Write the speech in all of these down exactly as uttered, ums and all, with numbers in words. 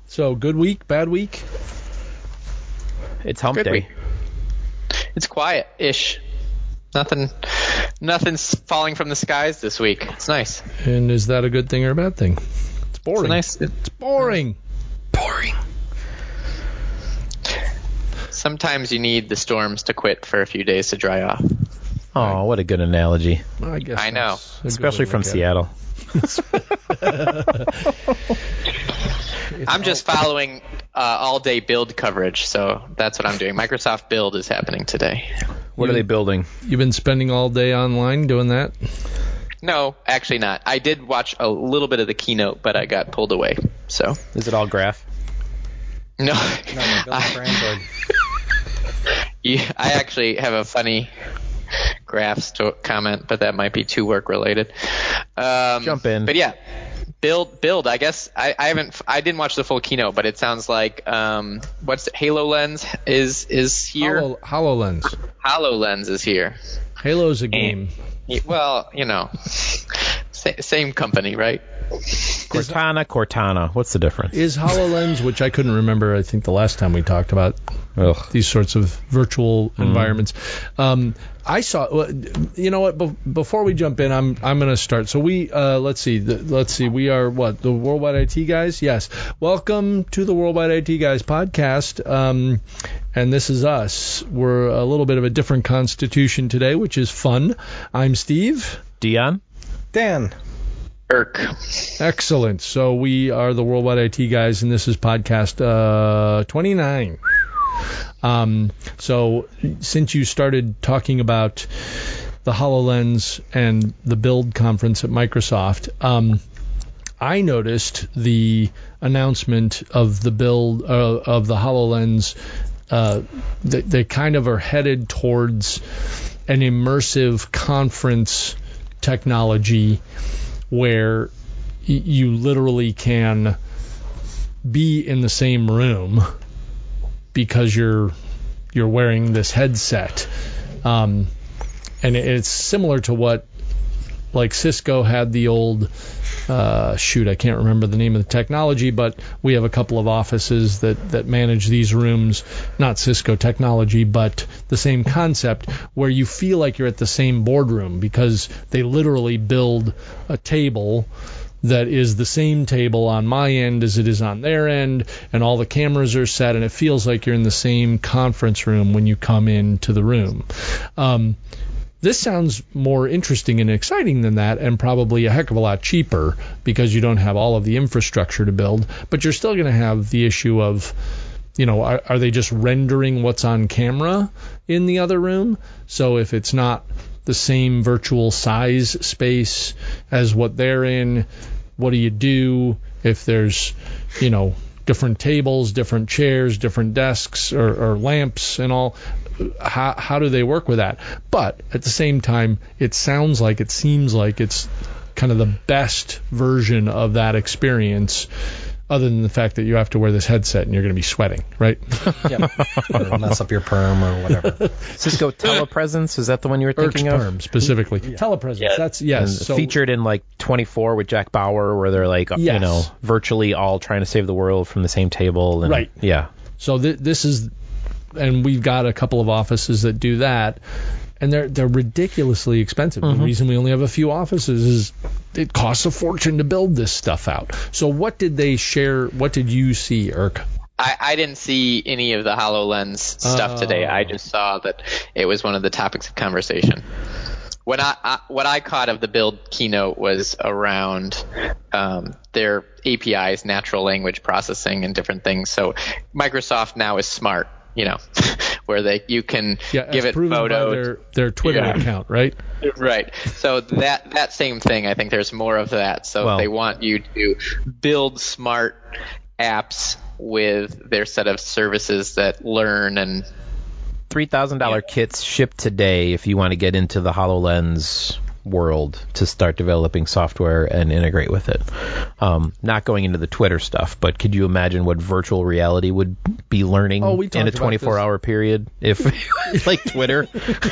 So, good week, bad week? It's hump Good day. week. It's quiet-ish. Nothing, nothing's falling from the skies this week. It's nice. And is that a good thing or a bad thing? It's boring. It's, nice, it's boring. Boring. Sometimes you need the storms to quit for a few days to dry off. Oh, what a good analogy. I guess I know. Especially from Seattle. I'm just following uh, all-day build coverage, so that's what I'm doing. Microsoft Build is happening today. What you, are they building? You've been spending all day online doing that? No, actually not. I did watch a little bit of the keynote, but I got pulled away. So is it all graph? No. No, no, building for Android. Yeah, I actually have a funny graphs to comment, but that might be too work related. Um, Jump in. But yeah, build, build. I guess I, I haven't, I didn't watch the full keynote, but it sounds like um, what's it, HoloLens is is here. Holo, HoloLens. HoloLens is here. Halo's a game. And, well, you know, sa- same company, right? Cortana, Cortana. What's the difference? Is HoloLens, which I couldn't remember, I think the last time we talked about Ugh. these sorts of virtual mm. environments. Um, I saw, you know what? Be- before we jump in, I'm I'm going to start. So we uh, let's see, the, let's see. We are what, the Worldwide I T Guys? Yes. Welcome to the Worldwide I T Guys podcast. Um, and this is us. We're a little bit of a different constitution today, which is fun. I'm Steve. Dion. Dan. Irk. Excellent. So we are the Worldwide I T Guys, and this is podcast uh, twenty-nine. Um, so since you started talking about the HoloLens and the Build conference at Microsoft, um, I noticed the announcement of the Build uh, of the HoloLens. Uh, they, they kind of are headed towards an immersive conference technology where y- you literally can be in the same room because you're you're wearing this headset, um, and it, it's similar to what like Cisco had the old uh, shoot I can't remember the name of the technology, but we have a couple of offices that that manage these rooms, not Cisco technology, but the same concept where you feel like you're at the same boardroom because they literally build a table that is the same table on my end as it is on their end, and all the cameras are set, and it feels like you're in the same conference room when you come into the room. Um, this sounds more interesting and exciting than that, and probably a heck of a lot cheaper because you don't have all of the infrastructure to build, but you're still going to have the issue of, you know, are, are they just rendering what's on camera in the other room? So if it's not the same virtual size space as what they're in, what do you do if there's, you know, different tables, different chairs, different desks or, or lamps and all? How, how do they work with that? But at the same time, it sounds like, it seems like it's kind of the best version of that experience, other than the fact that you have to wear this headset and you're going to be sweating, right? Yeah. Or mess up your perm or whatever. Cisco Telepresence, is that the one you were thinking Irk's of? perm, specifically. Yeah. Telepresence, Yeah. that's, yes. And So, featured in like twenty-four with Jack Bauer, where they're like, Yes. you know, virtually all trying to save the world from the same table. And, Right. Yeah. so th- this is, and we've got a couple of offices that do that, and they're they're ridiculously expensive. Mm-hmm. The reason we only have a few offices is it costs a fortune to build this stuff out. So what did they share? What did you see, Irk? I, I didn't see any of the HoloLens stuff Oh. today. I just saw that it was one of the topics of conversation. When I, I what I caught of the Build keynote was around um, their A P Is, natural language processing, and different things. So Microsoft now is smart, you know, where they you can Yeah, give as it proven photos. by their their Twitter Yeah. account, right? Right. So that that same thing, I think there's more of that. So Well- they want you to build smart apps with their set of services that learn and three thousand dollars kits shipped today if you want to get into the HoloLens world to start developing software and integrate with it. Um, not going into the Twitter stuff, but could you imagine what virtual reality would be learning Oh, we in talked a about twenty-four this. hour period if like Twitter?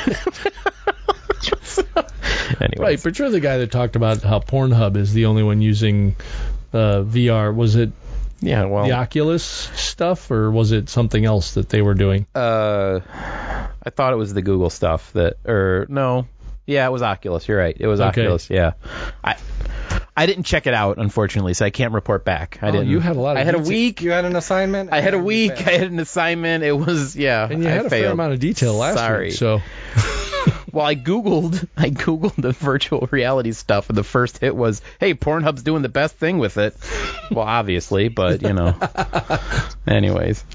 Anyways. Right, but you're the guy that talked about how Pornhub is the only one using uh, V R. Was it Yeah, well, the Oculus stuff, or was it something else that they were doing? uh, I thought it was the Google stuff that, or no, yeah, it was Oculus. You're right, it was Okay. Oculus. Yeah, I I didn't check it out, unfortunately, so I can't report back. I Oh, didn't. you had a lot of I had a detail. week. You had an assignment? I had a and you week. I failed. had an assignment. It was yeah. And you I had a fair failed. amount of detail last Sorry. week, so Well, I googled, I googled the virtual reality stuff, and the first hit was, "Hey, Pornhub's doing the best thing with it." Well, obviously, but you know. Anyways,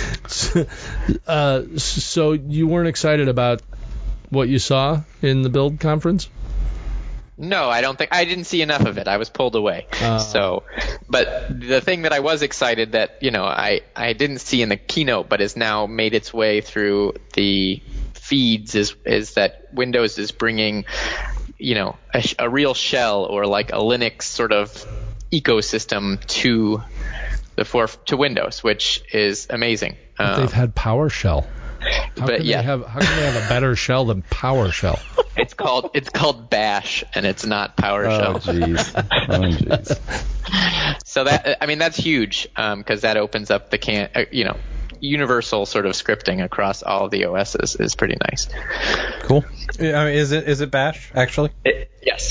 uh, so you weren't excited about what you saw in the Build conference? No, I don't think I didn't see enough of it. I was pulled away. Uh. So, but the thing that I was excited that you know I I didn't see in the keynote, but has now made its way through the feeds is is that Windows is bringing you know a, a real shell or like a Linux sort of ecosystem to the for to Windows, which is amazing. But Um, they've had PowerShell. How but can yeah. they have how can they have a better shell than PowerShell? It's called it's called Bash, and it's not PowerShell. oh jeez, oh jeez. So that I mean that's huge because that opens up the can uh, you know universal sort of scripting across all of the O Ss is pretty nice. Cool. Yeah, I mean, is it is it Bash actually? It,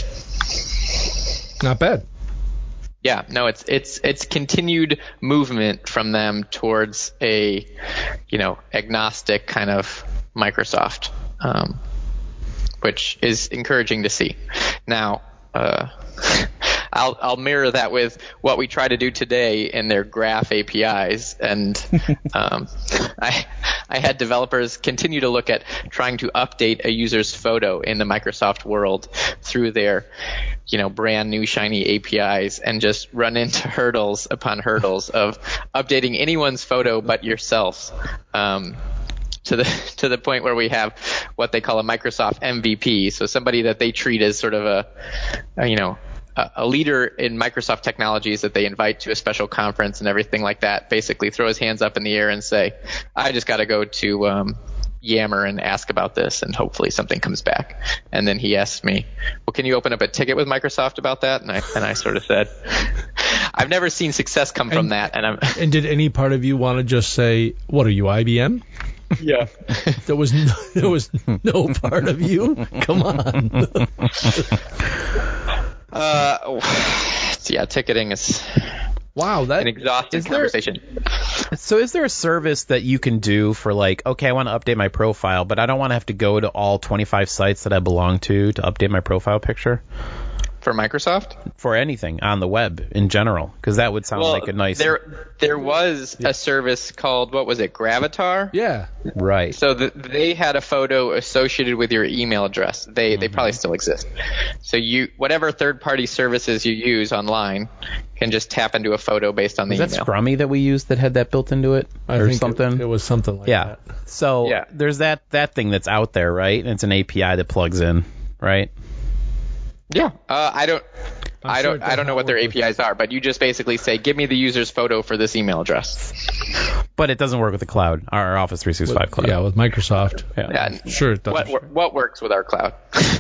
yes. Not bad. Yeah. No. It's it's it's continued movement from them towards a you know agnostic kind of Microsoft, um, which is encouraging to see. Now. Uh, I'll I'll mirror that with what we try to do today in their graph A P Is, and um, I I had developers continue to look at trying to update a user's photo in the Microsoft world through their you know brand new shiny A P Is, and just run into hurdles upon hurdles of updating anyone's photo but yourself. Um, to the to the point where we have what they call a Microsoft M V P, so somebody that they treat as sort of a, a you know a, a leader in Microsoft technologies that they invite to a special conference and everything like that. Basically, throw his hands up in the air and say, "I just got to go to um, Yammer and ask about this, and hopefully something comes back." And then he asked me, "Well, can you open up a ticket with Microsoft about that?" And I and I sort of said, "I've never seen success come from And- that." And I'm And did any part of you want to just say, "What are you, I B M?" yeah. There was no, there was no part of you. Come on. Uh, yeah, ticketing is Wow, that an exhausting Is there- conversation. So is there a service that you can do for like, okay, I want to update my profile, but I don't want to have to go to all twenty-five sites that I belong to to update my profile picture For Microsoft? for anything on the web in general? Because that would sound like a nice, There, there was a service called, what was it, Gravatar? yeah. right? So the, they had a photo associated with your email address. They they probably still exist. So you whatever third-party services you use online can just tap into a photo based on the Was that email. Scrummy that we used that had that built into it, I or think it- something? It, was something like yeah. that. So Yeah. there's that that thing that's out there, right? And it's an A P I that plugs in, right? Yeah. Uh, I don't. I'm I sure don't. it does I don't know not what their work A P Is are, but you just basically say, "Give me the user's photo for this email address." But it doesn't work with the cloud, our Office three sixty-five cloud. Yeah, with Microsoft. Yeah. Sure it does. What wor- what works with our cloud?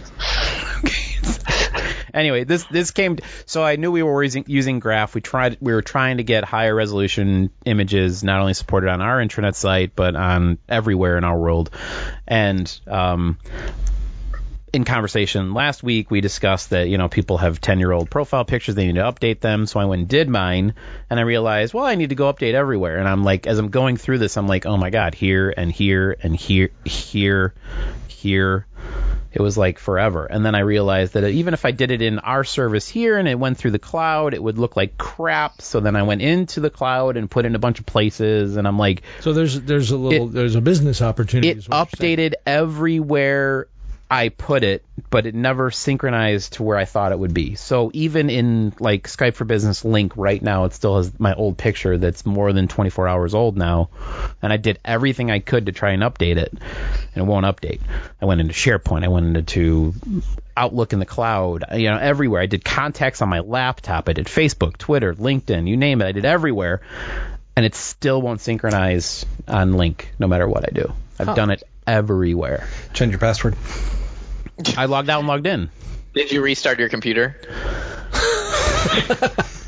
Anyway, this this came. So I knew we were using, using Graph. We tried. We were trying to get higher resolution images, not only supported on our intranet site, but on everywhere in our world. And um, in conversation last week, we discussed that you know people have ten-year-old profile pictures. They need to update them. So I went and did mine, and I realized, well, I need to go update everywhere. And I'm like, as I'm going through this, I'm like, oh my god, here and here and here, here, here. It was like forever. And then I realized that even if I did it in our service here and it went through the cloud, it would look like crap. So then I went into the cloud and put in a bunch of places, and I'm like, So there's there's a little It- there's a business opportunity. it is what you're saying. updated everywhere I put it, but it never synchronized to where I thought it would be. So even in like Skype for Business link right now, it still has my old picture that's more than twenty-four hours old now. And I did everything I could to try and update it, and it won't update. I went into SharePoint. I went into Outlook in the cloud, you know, everywhere. I did contacts on my laptop. I did Facebook, Twitter, LinkedIn, you name it. I did everywhere. And it still won't synchronize on Link no matter what I do. I've Huh. done it everywhere. Change your password. I logged out and logged in. Did you restart your computer?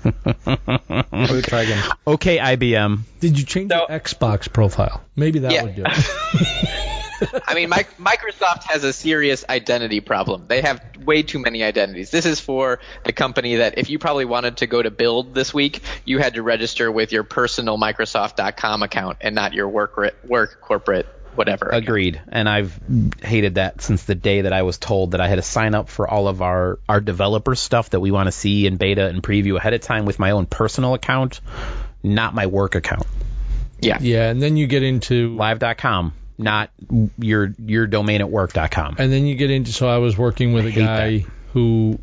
Try again. Okay, I B M. Did you change So- your Xbox profile? Maybe that Yeah. would do it. I mean, Mi- Microsoft has a serious identity problem. They have way too many identities. This is for the company that if you probably wanted to go to Build this week, you had to register with your personal Microsoft dot com account and not your work ri- work corporate whatever. account. Agreed. And I've hated that since the day that I was told that I had to sign up for all of our, our developer stuff that we want to see in beta and preview ahead of time with my own personal account, not my work account. Yeah. Yeah, and then you get into Live dot com, not your your domain at work dot com. and then you get into so I was working with a hate guy that. who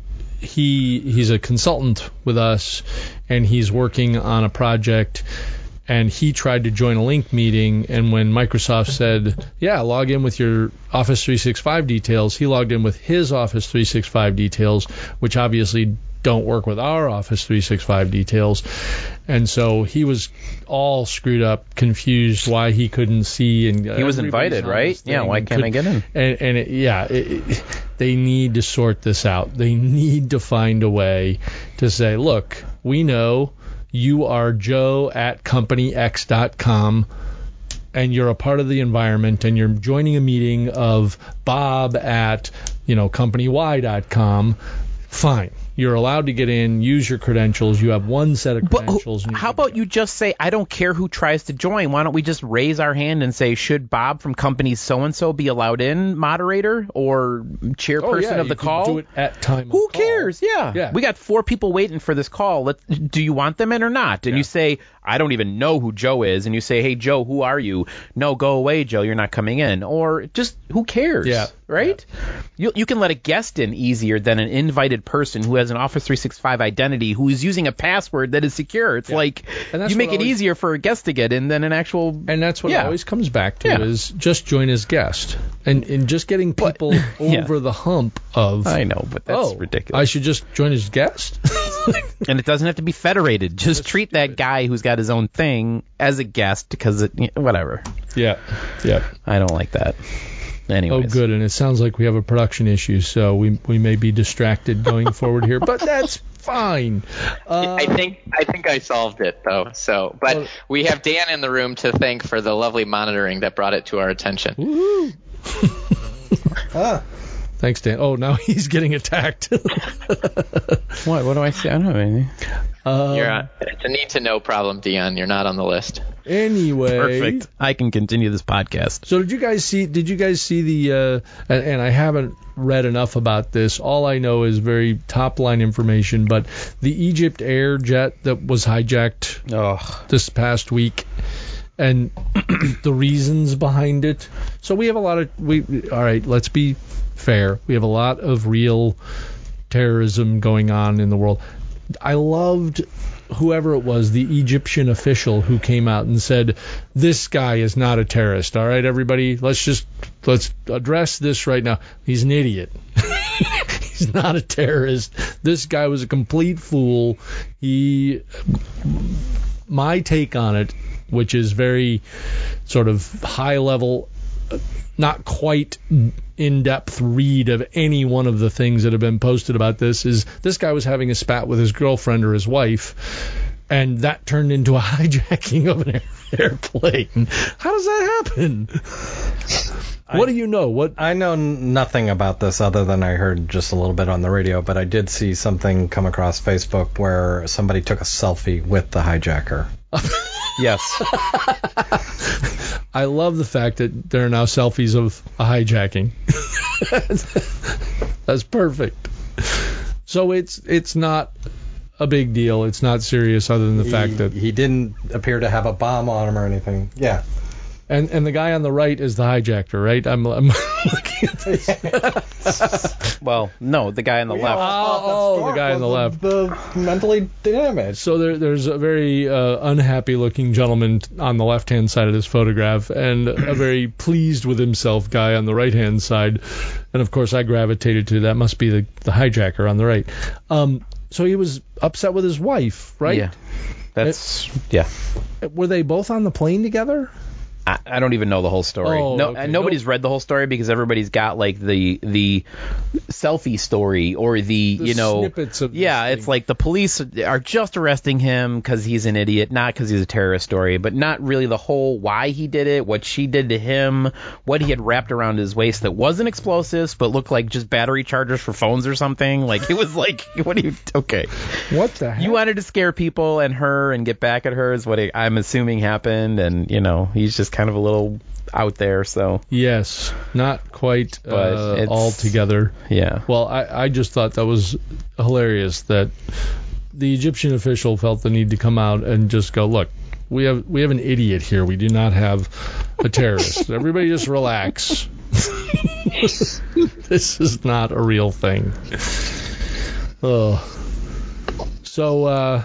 he he's a consultant with us, and he's working on a project, and he tried to join a Link meeting, and when Microsoft said, yeah, log in with your Office three sixty-five details, he logged in with his Office three sixty-five details, which obviously don't work with our Office three sixty-five details. And so he was all screwed up, confused why he couldn't see. And He was invited, right? Yeah, why can't I get in? And, and it, yeah, it, it, they need to sort this out. They need to find a way to say, look, we know you are Joe at company x dot com, and you're a part of the environment, and you're joining a meeting of Bob at, you know, company y dot com. Fine. You're allowed to get in, use your credentials. You have one set of But credentials. who- and you're how good to about go. you just say, I don't care who tries to join. Why don't we just raise our hand and say, should Bob from company so-and-so be allowed in, moderator or chairperson Oh, yeah, of you the could call? do it at time of Who call. cares? Yeah. Yeah. We got four people waiting for this call. Let, do you want them in or not? And Yeah. you say, I don't even know who Joe is. And you say, hey, Joe, who are you? No, go away, Joe. You're not coming in. Or just, who cares? Yeah. Right? You, you can let a guest in easier than an invited person who has an Office three sixty-five identity who is using a password that is secure. It's like, And that's you make what it always- easier for a guest to get in than an actual... And that's what Yeah. it always comes back to Yeah. is just join as guest. And, and just getting people Yeah. over the hump of, I know, but that's oh, ridiculous. I should just join as guest? And it doesn't have to be federated. Just treat that guy who's got his own thing as a guest because it, whatever. Yeah. Yeah. I don't like that. Anyways. Oh, good. And it sounds like we have a production issue, so we we may be distracted going forward here, but that's fine. Uh, I think I think I solved it though. So, but Well- we have Dan in the room to thank for the lovely monitoring that brought it to our attention. woohoo. Ah, Thanks, Dan. Oh, now he's getting attacked. What? What do I say? I don't have anything. um, You're on, it's a need to know problem, Dion. You're not on the list. Anyway. Perfect. I can continue this podcast. So did you guys see? Did you guys see the? Uh, and, and I haven't read enough about this. All I know is very top line information. But the Egypt Air jet that was hijacked Oh, this past week, and the reasons behind it. So we have a lot of we. All right, let's be fair. We have a lot of real terrorism going on in the world. I loved whoever it was, the Egyptian official who came out and said, this guy is not a terrorist. All right, everybody, let's just let's address this right now. He's an idiot. He's not a terrorist. This guy was a complete fool. He my take on it, which is very sort of high level, not quite in-depth read of any one of the things that have been posted about this, is this guy was having a spat with his girlfriend or his wife, and that turned into a hijacking of an air- airplane. How does that happen? What do you know? What? I know n- nothing about this other than I heard just a little bit on the radio, but I did see something come across Facebook where somebody took a selfie with the hijacker. yes. I love the fact that there are now selfies of a hijacking. That's perfect. So it's it's not a big deal. It's not serious, other than the he, fact that he didn't appear to have a bomb on him or anything. Yeah. and and the guy on the right is the hijacker, right? I'm, I'm looking at this. Well, no, the guy on the Yeah, left. Oh, oh, the guy on the was left. The mentally damaged. So there, there's a very uh, unhappy-looking gentleman on the left-hand side of this photograph, and a very pleased with himself guy on the right-hand side. And of course, I gravitated to that must be the, the hijacker on the right. Um, so he was upset with his wife, right? Yeah. That's, yeah. Were they both on the plane together? I, I don't even know the whole story. Oh, no, okay. and nobody's Nope. read the whole story because everybody's got like the the selfie story or the, The you know snippets of this yeah, thing. it's like the police are just arresting him because he's an idiot, not because he's a terrorist story, but not really the whole why he did it, what she did to him, what he had wrapped around his waist that wasn't explosives but looked like just battery chargers for phones or something. Like it was like, what do you? Okay, What the heck? you wanted to scare people and her and get back at her is what it, I'm assuming happened, and you know he's just kind of a little out there. So Yes, not quite But uh, it's- all together. yeah, Well, I, I just thought that was hilarious that the Egyptian official felt the need to come out and just go, look, we have we have an idiot here. We do not have a terrorist. Everybody just relax. This is not a real thing. Oh. So, uh,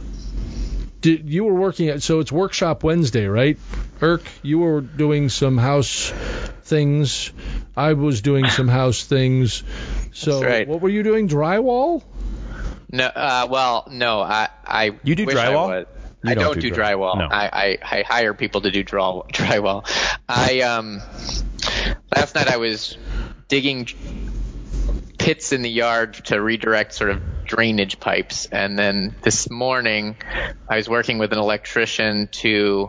did you were working at, so it's Workshop Wednesday, right? Irk, you were doing some house things. I was doing some house things. So, That's right. what were you doing? Drywall? No, uh, well, no, I, I You do wish I drywall? would. You I don't don't do do dry- drywall. no. I, I, I hire people to do draw, drywall. I um last night I was digging pits in the yard to redirect sort of drainage pipes, and then this morning I was working with an electrician to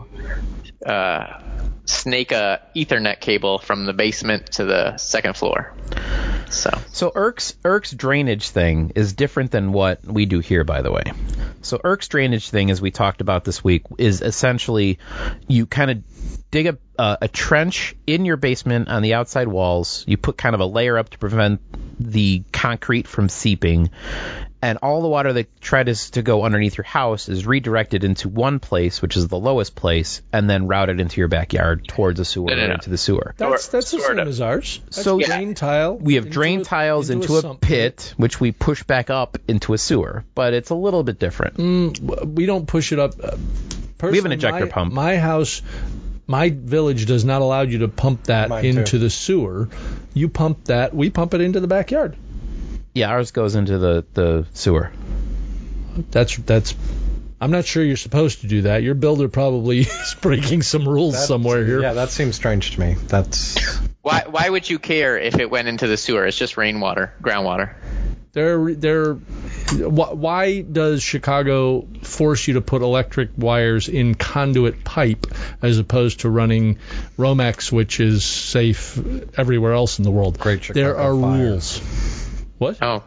uh, snake a Ethernet cable from the basement to the second floor. So So Irk's Irk's drainage thing is different than what we do here, by the way. So Irk's drainage thing, as we talked about this week, is essentially you kind of dig a, uh, a trench in your basement on the outside walls. You put kind of a layer up to prevent the concrete from seeping, and all the water that tries to go underneath your house is redirected into one place, which is the lowest place, and then routed into your backyard towards a sewer No, no, or no. into the sewer. That's that's the Sort same of. as ours. That's So- drain tile. We have into drain a- tiles into, a, sump pit, which we push back up into a sewer, but it's a little bit different. Mm, we don't push it up. Uh, We have an personally, ejector my, pump. My house, my village does not allow you to pump that Mine into too. the sewer. You pump that. We pump it into the backyard. Yeah, ours goes into the, the sewer. That's that's. I'm not sure you're supposed to do that. Your builder probably is breaking some rules That- somewhere here. Yeah, that seems strange to me. That's why why would you care if it went into the sewer? It's just rainwater, groundwater. They're they're. wh- Why does Chicago force you to put electric wires in conduit pipe as opposed to running Romex, which is safe everywhere else in the world? Great Chicago There are fire. rules. What? Oh,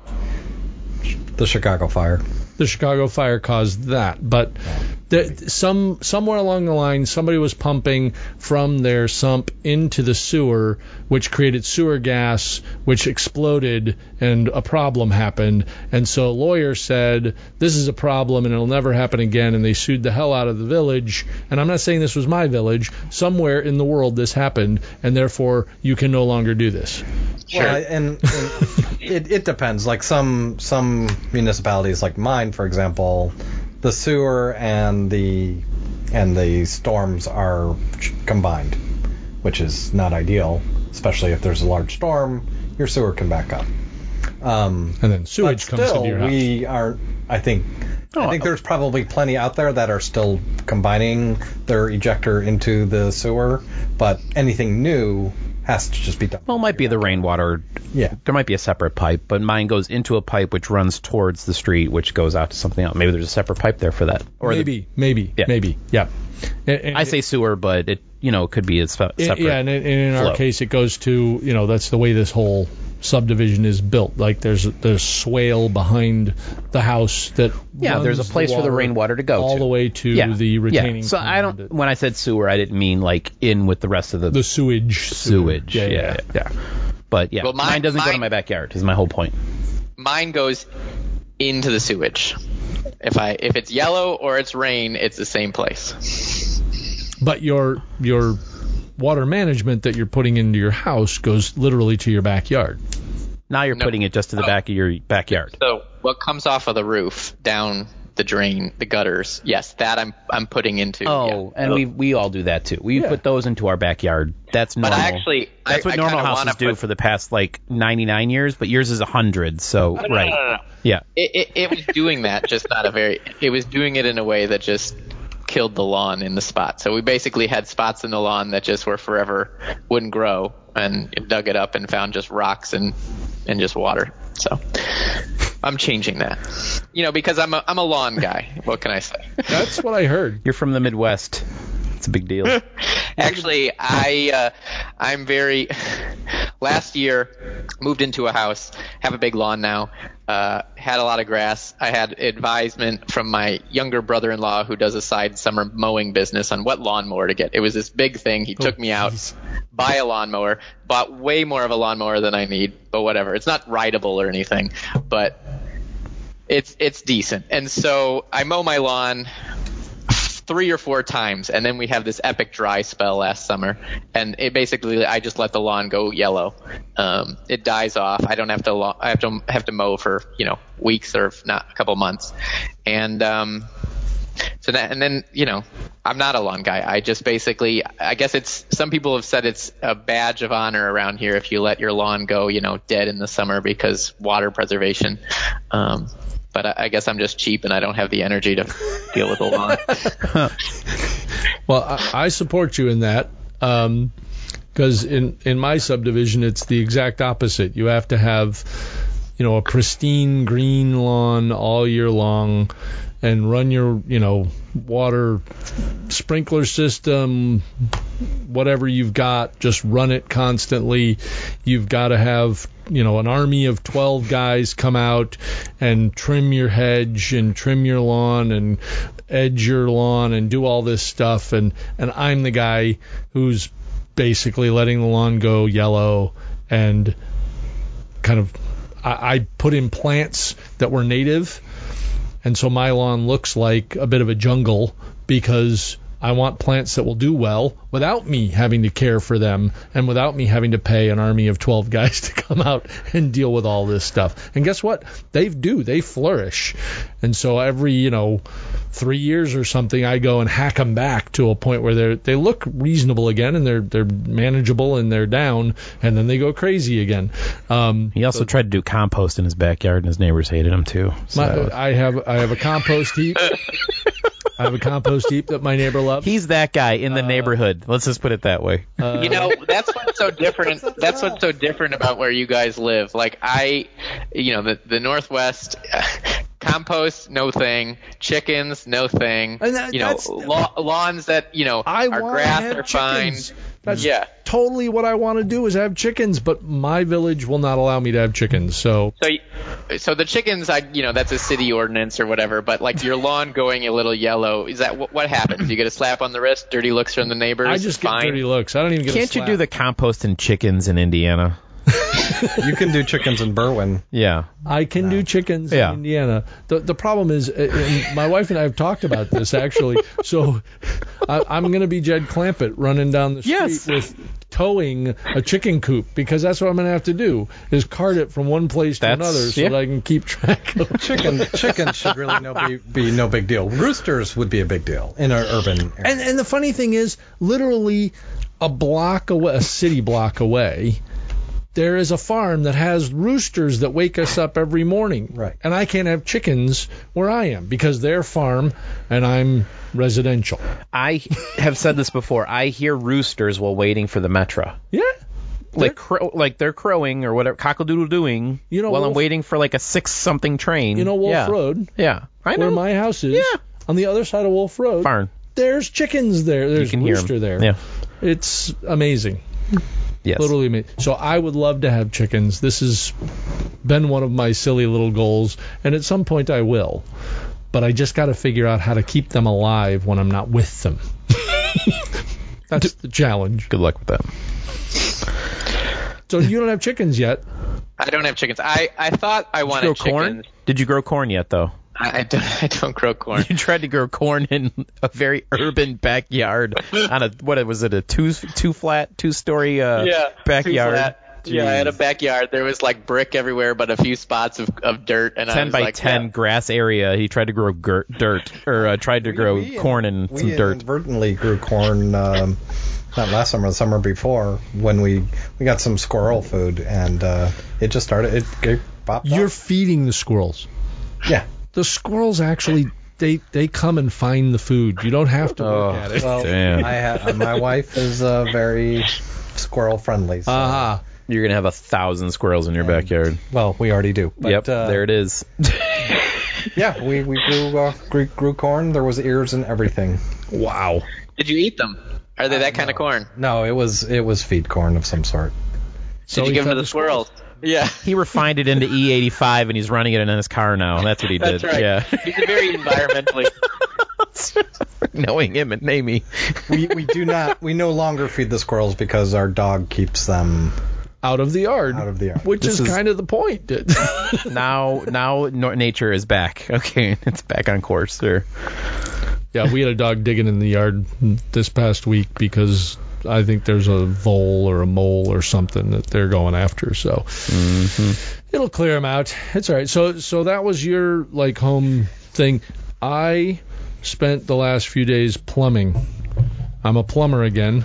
the Chicago fire. The Chicago fire caused that, but the, some somewhere along the line, somebody was pumping from their sump into the sewer, which created sewer gas, which exploded, and a problem happened. And so a lawyer said, this is a problem, and it'll never happen again, and they sued the hell out of the village. And I'm not saying this was my village. Somewhere in the world this happened, and therefore you can no longer do this. sure. Well, and, and it, it depends. Like some some municipalities, like mine, for example, the sewer and the and the storms are combined, which is not ideal, especially if there's a large storm. Your sewer can back up. Um, And then but sewage comes still, into your house. we aren't. I think. Oh, I think there's probably plenty out there that are still combining their ejector into the sewer, but anything new has to just be done. Well, it might be the rainwater. Yeah. There might be a separate pipe, but mine goes into a pipe which runs towards the street, which goes out to something else. Maybe there's a separate pipe there for that. Or the- maybe, maybe, Yeah. maybe, yeah. And- and I say sewer, but it you know could be a spe- I- separate. Yeah, and in, and in our flow. case, it goes to, you know, that's the way this whole subdivision is built. Like there's a, there's swale behind the house that Yeah, there's a runs place for the water rainwater to go all to. the way to yeah. the retaining. Yeah. So I pond. don't. When I said sewer, I didn't mean like in with the rest of the, the sewage. sewage. Yeah, Yeah, yeah. yeah. But yeah, Well, mine, mine- doesn't go to mine- my backyard. Is my whole point. Mine goes into the sewage. If I if it's yellow or it's rain, it's the same place. But your your water management that you're putting into your house goes literally to your backyard. Now you're No. putting it just to the Oh. back of your backyard. So what comes off of the roof down the drain, the gutters? Yes, that I'm I'm putting into. Oh, yeah. and we we all do that too. We Yeah. put those into our backyard. That's But normal. I actually, That's I, what I normal kinda houses wanna do put, for the past like ninety-nine years, but yours is one hundred. So No, no, right, no, no, no. yeah. It, it, it was doing that, just not a very. It was doing it in a way that just killed the lawn in the spot. So we basically had spots in the lawn that just were forever, wouldn't grow, and dug it up and found just rocks and, and just water. So I'm changing that, you know, because I'm a, I'm a lawn guy. What can I say? That's what I heard. You're from the Midwest. It's a big deal. Actually, I uh, I'm very. Last year, moved into a house, have a big lawn now. Uh, had a lot of grass. I had advisement from my younger brother-in-law who does a side summer mowing business on what lawnmower to get. It was this big thing. He Oh, took me out, geez. buy a lawnmower, bought way more of a lawnmower than I need, but whatever. It's not rideable or anything, but it's it's decent. And so I mow my lawn three or four times, and then we have this epic dry spell last summer, and it basically I just let the lawn go yellow. Um, it dies off. I don't have to lo- I have to have to mow for you know weeks or not a couple months, and um, so that and then you know I'm not a lawn guy. I just basically I guess it's some people have said it's a badge of honor around here if you let your lawn go you know dead in the summer because water preservation. Um, But I, I guess I'm just cheap and I don't have the energy to deal with the lawn. Well, I, I support you in that because um, in in my subdivision it's the exact opposite. You have to have you know a pristine green lawn all year long and run your you know water sprinkler system, whatever you've got, just run it constantly. You've got to have you know an army of twelve guys come out and trim your hedge and trim your lawn and edge your lawn and do all this stuff, and and I'm the guy who's basically letting the lawn go yellow and kind of I, I put in plants that were native, and so my lawn looks like a bit of a jungle because I want plants that will do well without me having to care for them and without me having to pay an army of twelve guys to come out and deal with all this stuff. And guess what? They do. They flourish. And so every, you know, three years or something, I go and hack them back to a point where they they look reasonable again and they're they're manageable and they're down, and then they go crazy again. Um, He also so tried to do compost in his backyard, and his neighbors hated him too. So. my, I have I have a compost heap. I have a compost heap that my neighbor loves. He's that guy in the Uh, neighborhood. Let's just put it that way. Uh, You know, that's what's so different. That's what's so different about where you guys live. Like I, you know, the the Northwest, compost, no thing. Chickens, no thing. And that- you know, that's- la- lawns that you know I are want grass to have are fine. chickens. That's Yeah. totally what I want to do is have chickens, but my village will not allow me to have chickens. So So, y- so the chickens, I, you know, that's a city ordinance or whatever. But like your lawn going a little yellow, is that what, what happens? You get a slap on the wrist, dirty looks from the neighbors. I just get fine. dirty looks. I don't even get. Can't a you slap. do the compost and chickens in Indiana? You can do chickens in Berwyn. Yeah. I can do chickens Yeah. in Indiana. The the problem is, uh, and my wife and I have talked about this actually. So I, I'm going to be Jed Clampett running down the street Yes. with towing a chicken coop because that's what I'm going to have to do is cart it from one place to That's- another so yeah. that I can keep track of it. Chicken, chickens should really no be, be no big deal. Roosters would be a big deal in an urban area. And and the funny thing is, literally a block away, a city block away, there is a farm that has roosters that wake us up every morning. Right. And I can't have chickens where I am because they're farm and I'm residential. I have said this before. I hear roosters while waiting for the Metro. Yeah. Like crow, like they're crowing or whatever, cock-a-doodle-doing You know, while I'm Wolf- waiting for like a six-something train. You know Wolf yeah. Road, Yeah. I know. where my house is, Yeah. on the other side of Wolf Road, Barn. there's chickens there. There's You can hear rooster 'em. there. Yeah. It's amazing. Yes. Literally amazing. So I would love to have chickens. This has been one of my silly little goals, and at some point I will. But I just got to figure out how to keep them alive when I'm not with them. That's the challenge. Good luck with that. So you don't have chickens yet. I don't have chickens. I, I thought I Did you wanted grow chickens. corn? Did you grow corn yet, though? I, I, don't, I don't grow corn. You tried to grow corn in a very urban backyard on a what was it a two two flat two story uh, yeah, backyard. two flat. Yeah, I had a Jeez. backyard. There was like brick everywhere, but a few spots of, of dirt. And I ten was by like, ten yeah. grass area. He tried to grow gir- dirt or uh, tried to grow We- we- corn and we some dirt. inadvertently grew corn. Um, not last summer, the summer before, when we we got some squirrel food, and uh, it just started. It, it popped You're up. feeding the squirrels. Yeah. The squirrels actually they they come and find the food. You don't have to Oh. look at it. Well, Damn. I ha- my wife is uh, very squirrel friendly. So, Aha. You're gonna have a thousand squirrels in your backyard. well, we already do. But, yep, uh, there it is. Yeah, we we grew, uh, grew grew corn. There was ears and everything. Wow. Did you eat them? Are they that kind of corn? No, it was it was feed corn of some sort. So Did you he give them fed to the squirrels? Yeah. He refined it into E eighty-five, and he's running it in his car now. That's what he did. That's right. Yeah. He's a very environmentally. Knowing him and Amy. We we do not we no longer feed the squirrels because our dog keeps them out of the yard. out of the yard. Which This is, is- kind of the point. now, now no- nature is back. Okay, it's back on course there. Yeah, we had a dog digging in the yard this past week because I think there's a vole or a mole or something that they're going after. So it'll clear them out. It's all right. So so that was your like home thing. I spent the last few days plumbing. I'm a plumber again.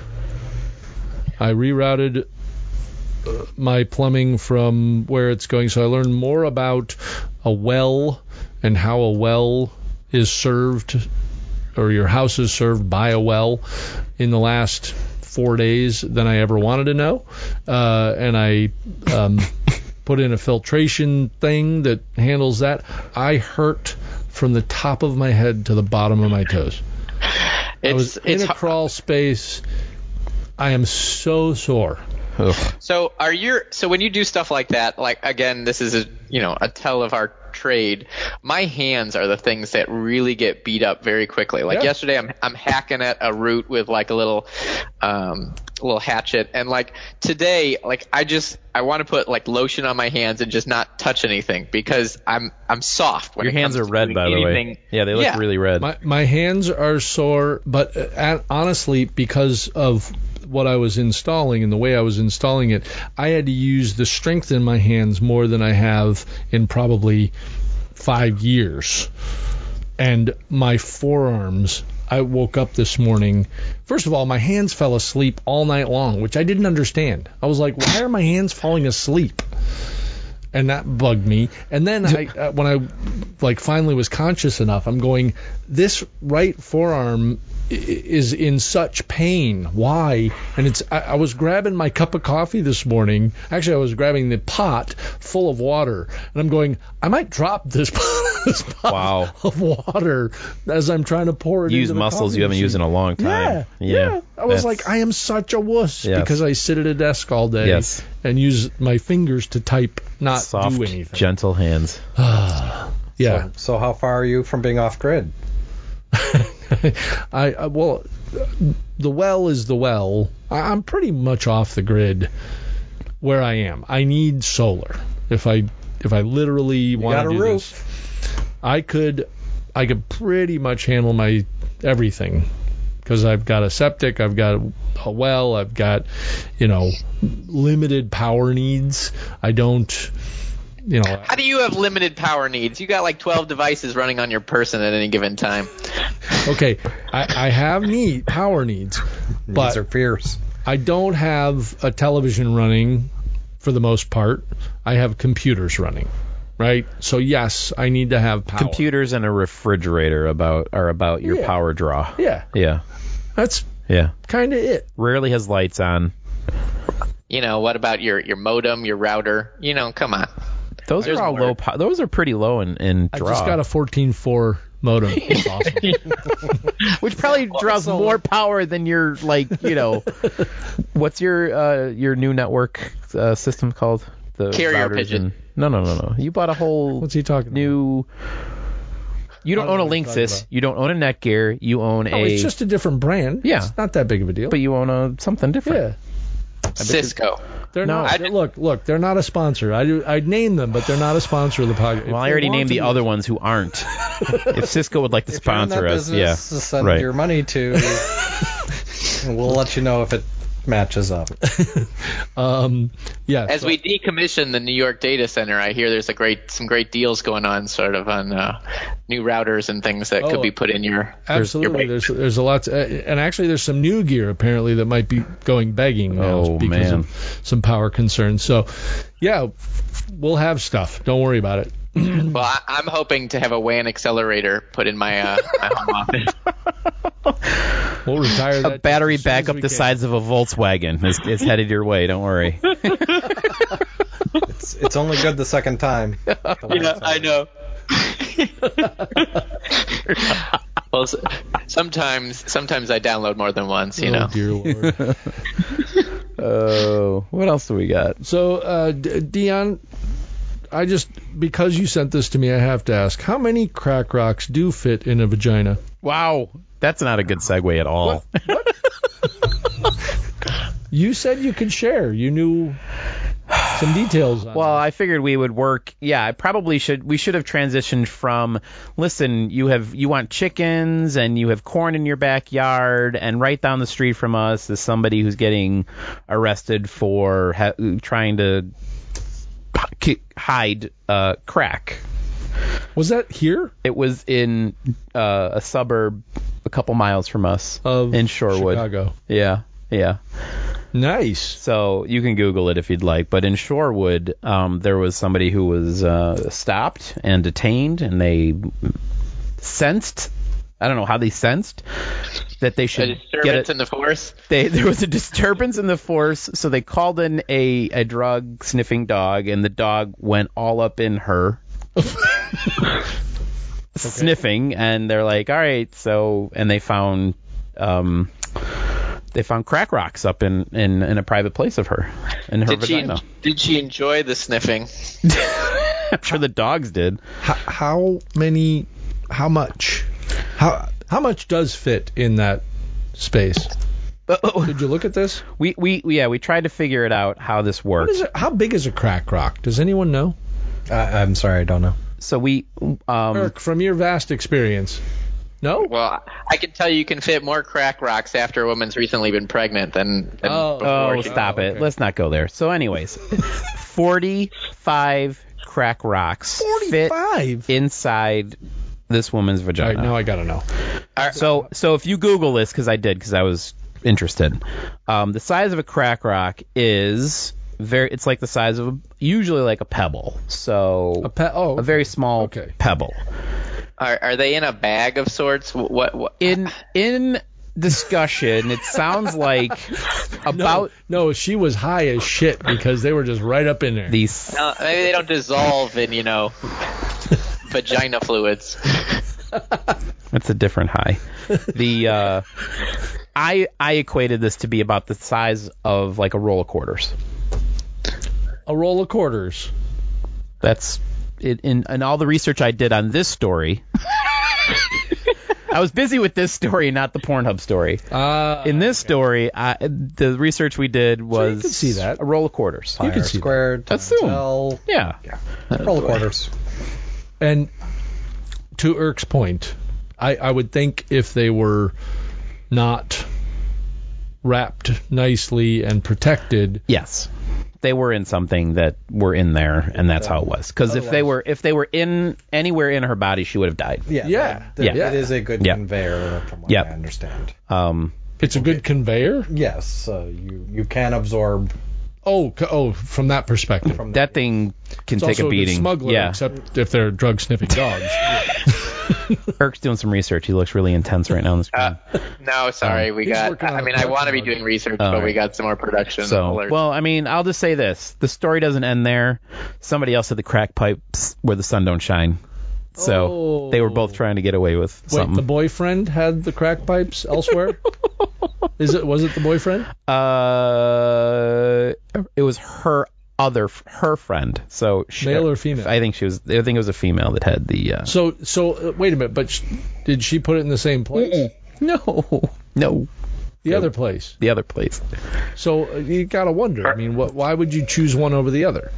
I rerouted uh, my plumbing from where it's going. So I learned more about a well and how a well is served, or your house is served by a well, in the last four days than I ever wanted to know. Uh, and I um, put in a filtration thing that handles that. I hurt from the top of my head to the bottom of my toes. I was It's in it's a crawl space. I am so sore. Ugh. So are you so when you do stuff like that, like again, this is a you know a tell of our trade. My hands are the things that really get beat up very quickly. Like Yeah. yesterday, I'm I'm hacking at a root with like a little um little hatchet, and like today, like I just I want to put like lotion on my hands and just not touch anything because I'm I'm soft. When Your it hands comes are to red, doing by the anything. way. Yeah, they look Yeah. really red. My my hands are sore, but uh, honestly, because of what I was installing and the way I was installing it, I had to use the strength in my hands more than I have in probably five years. And my forearms, I woke up this morning. First of all, my hands fell asleep all night long, which I didn't understand. I was like, why are my hands falling asleep? And that bugged me. And then I, uh, when I like finally was conscious enough, I'm going, this right forearm i- is in such pain. Why? And it's I, I was grabbing my cup of coffee this morning. Actually, I was grabbing the pot full of water, and I'm going, I might drop this, this pot Wow. of water as I'm trying to pour it Use into the muscles coffee you haven't machine. used in a long Yeah, time. yeah. I was That's- like, I am such a wuss Yes. because I sit at a desk all day Yes. and use my fingers to type, not soft, do anything. gentle hands. Yeah. So, so how far are you from being off grid? I, I well, the well is the well. I, I'm pretty much off the grid where I am. I need solar. If I if I literally want got to a do roof. this, I could I could pretty much handle my everything because I've got a septic, I've got a well, I've got you know limited power needs. I don't. You know, How do you have limited power needs? You got like twelve devices running on your person at any given time. okay, I, I have need power needs, but These are fierce. I don't have a television running for the most part. I have computers running, right? So yes, I need to have power. Computers and a refrigerator about are about your Yeah. power draw. Yeah, Yeah. that's Yeah. kind of it. Rarely has lights on. You know, what about your, your modem, your router? You know, come on. Those There's are all more. low. Po- those are pretty low in, in I draw. just got a fourteen four modem. It's awesome. which probably draws so- more power than your like you know. What's your uh, your new network uh, system called? The Carrier routers pigeon. and- no, no, no, no. You bought a whole What's he talking about? new. You don't I don't own a know what you're talking Linksys. about. You don't own a Netgear. You own Oh, a. it's just a different brand. Yeah. It's not that big of a deal. But you own a something different. yeah. Cisco. They're No. not. I- they're- look, look. They're not a sponsor. I do. I'd name them, but they're not a sponsor of the podcast. Well, I already named the other ones who aren't. If Cisco would like to If you're in sponsor that us, yeah, business, send right. your money to, and we'll let you know if it matches up. Um, yeah. As so- we decommission the New York data center, I hear there's a great some great deals going on, sort of on uh, new routers and things that Oh, could be put in your Absolutely, Your, there's there's a lot, to, and actually there's some new gear apparently that might be going begging now Oh, because man. of some power concerns. So, yeah, we'll have stuff. Don't worry about it. Well, I, I'm hoping to have a W A N accelerator put in my, uh, my home office. We'll retire that. A battery as soon as backup we the can. size of a Volkswagen is, is headed your way. Don't worry. It's, it's only good the second time. Yeah, I know. Well, s- sometimes sometimes I download more than once, you Oh, know. dear Lord. Oh, what else do we got? So, uh, D- Dion, I just, because you sent this to me, I have to ask, how many crack rocks do fit in a vagina? Wow, that's not a good segue at all. You said you could share. You knew some details on Well, that. I figured we would work. Yeah, I probably should. We should have transitioned from. Listen, you have you want chickens and you have corn in your backyard, and right down the street from us is somebody who's getting arrested for ha- trying to h- hide uh, crack. Was that here? It was in uh, a suburb a couple miles from us Of in Shorewood. Chicago. Yeah, yeah. Nice. So you can Google it if you'd like. But in Shorewood, um, there was somebody who was uh, stopped and detained, and they sensed. I don't know how they sensed that they A should get disturbance it. in the force. They, there was a disturbance in the force, so they called in a, a drug sniffing dog, and the dog went all up in her. Sniffing, and they're like, all right, so, and they found um they found crack rocks up in in, in a private place of her in her Did she vagina. did she enjoy the sniffing? I'm sure the dogs did. How, how many, how much, how how much does fit in that space? Did you look at this? we we yeah we tried to figure it out how this What worked. is it? How big is a crack rock? Does anyone know? I, I'm sorry, I don't know. So we um Kirk, from your vast experience. No? Well, I can tell you, you can fit more crack rocks after a woman's recently been pregnant than, than Oh. before. oh she- stop Oh, it. okay. Let's not go there. So anyways, forty-five crack rocks fit forty-five. inside this woman's All vagina. right, now I gotta know. So, so if you Google this, because I did, because I was interested, um, the size of a crack rock is very. It's like the size of a, usually like a pebble. So A pe- oh, a very small Okay. pebble. Are, are they in a bag of sorts? Wh- What? what? In in discussion, it sounds like about No, she was high as shit because they were just right up in there. these. No, maybe they don't dissolve in, you know, vagina fluids. That's a different high. The uh, I I equated this to be about the size of like a roll of quarters. A roll of quarters. That's it, in in all the research I did on this story. I was busy with this story, not the Pornhub story. Uh, In this story, I, the research we did was could see that. a roll of quarters. You can Pi r see that. squared, times Assume. L, Yeah. roll of quarters. And to Erk's point, I, I would think if they were not wrapped nicely and protected, Yes. They were in something that were in there, and that's how it was. Because if they were if they were in anywhere in her body, she would have died. Yeah, Yeah. that- Yeah. It is a good Yeah. conveyor, from what Yeah. I understand. Um, it's a good conveyor. Yes, uh, you you can absorb Oh, c- oh, from that perspective. from that thing can It's take also a beating. good smuggler, Yeah. except if they're drug sniffing dogs. Erk's doing some research. He looks really intense right now on the screen. Uh, no, sorry, we He's got. working on I a mean, I want to be production doing research, Oh, but we right. got some more production So, alerts. well, I mean, I'll just say this: the story doesn't end there. Somebody else had the crack pipes where the sun don't shine. So Oh. they were both trying to get away with Wait, something. the boyfriend had the crack pipes elsewhere? Is it? Was it the boyfriend? Uh, it was her other her friend. So she, Male or female? I think she was. I think it was a female that had the. Uh, So, so uh, wait a minute. But sh- did she put it in the same place? no, no, The other place. the other place. So uh, you gotta wonder. I mean, what? Why would you choose one over the other?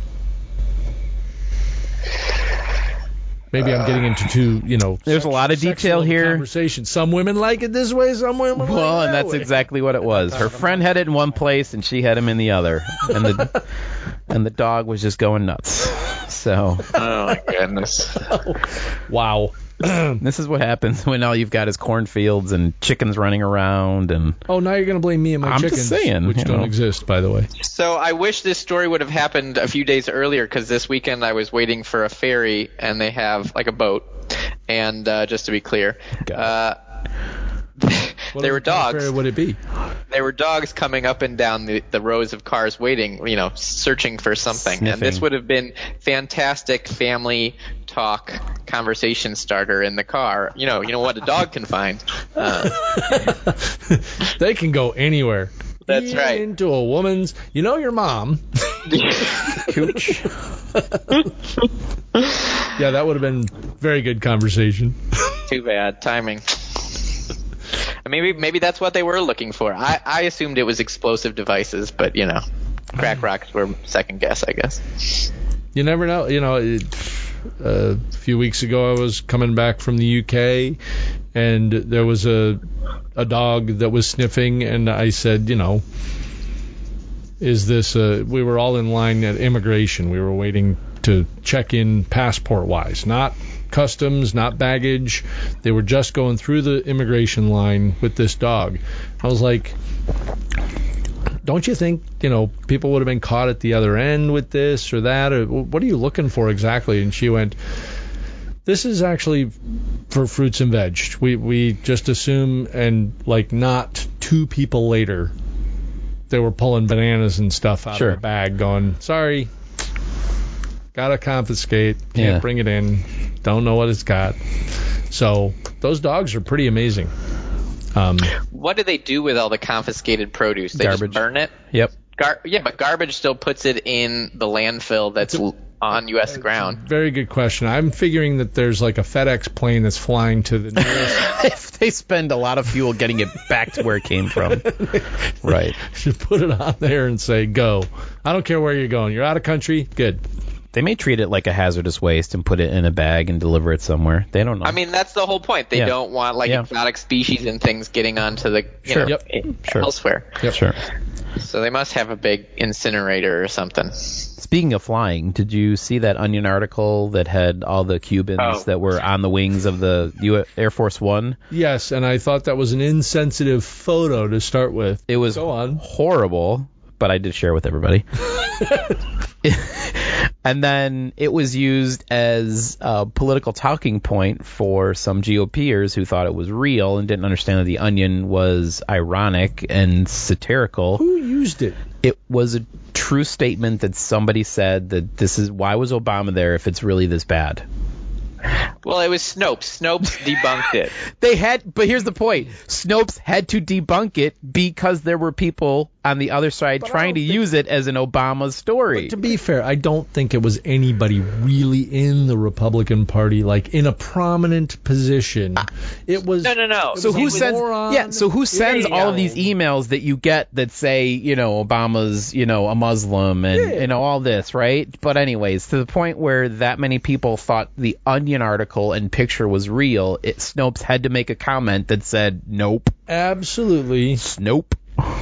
Maybe I'm getting into too, you know. There's a lot of sexual detail of a here. Conversation. Some women like it this way. Some women. Well, like and that that's way. exactly what it was. Her friend had it in one place, and she had him in the other, and the and the dog was just going nuts. So oh my goodness. Wow. This is what happens when all you've got is cornfields and chickens running around. And oh, now you're going to blame me and my I'm just chickens, saying, which you don't know. exist, by the way. So I wish this story would have happened a few days earlier, because this weekend I was waiting for a ferry, and they have like a boat. And uh, just to be clear, uh, What there were dogs. fair would it be? There were dogs coming up and down the, the rows of cars waiting, you know, searching for something. Sniffing. And this would have been fantastic family talk conversation starter in the car. You know, you know what a dog can find. Uh, They can go anywhere. That's Even right. Into a woman's, you know, your mom. Cooch. Yeah, that would have been very good conversation. Too bad timing. Maybe maybe that's what they were looking for. I, I assumed it was explosive devices, but you know, crack rocks were second guess, I guess. You never know. You know, it, uh, a few weeks ago I was coming back from the U K, and there was a a dog that was sniffing, and I said, you know, is this? A, we were all in line at immigration. We were waiting to check in passport-wise, not customs, not baggage. They were just going through the immigration line with this dog. I was like, don't you think, you know, people would have been caught at the other end with this or that? Or what are you looking for exactly? And she went, this is actually for fruits and veg. We we just assume, and like not two people later, they were pulling bananas and stuff out Sure. of the bag going, sorry, gotta confiscate, can't Yeah. bring it in, don't know what it's got. So those dogs are pretty amazing. Um, What do they do with all the confiscated produce? They Garbage. just burn it? Yep. Gar- yeah, but garbage still puts it in the landfill that's l- on U S ground. very good question. I'm figuring that there's like a FedEx plane that's flying to the nearest. If they spend a lot of fuel getting it back to where it came from. Right. Should put it on there and say, go. I don't care where you're going. You're out of country? Good. They may treat it like a hazardous waste and put it in a bag and deliver it somewhere. They don't know. I mean, that's the whole point. They Yeah. don't want like Yeah. exotic species and things getting onto the you Sure. know, Yep. e- Sure. elsewhere. Yep. Sure. So they must have a big incinerator or something. Speaking of flying, did you see that Onion article that had all the Cubans Oh. that were on the wings of the U- Air Force One? Yes, and I thought that was an insensitive photo to start with. It was Go on. horrible, but I did share with everybody. And then it was used as a political talking point for some GOPers who thought it was real and didn't understand that the Onion was ironic and satirical. Who used it? It was a true statement that somebody said that this is why was Obama there if it's really this bad. Well, it was Snopes. Snopes debunked it. They had, but here's the point: Snopes had to debunk it because there were people on the other side But I trying to don't think- use it as an Obama story. To be fair, I don't think it was anybody really in the Republican Party, like in a prominent position. It was No, no, no. it So was who a sends? moron. Yeah. So who sends you all of go. these emails that you get that say, you know, Obama's, you know, a Muslim and Yeah. you know all this, right? But anyways, to the point where that many people thought the Onion article and picture was real, it, Snopes had to make a comment that said, "Nope, Absolutely. nope."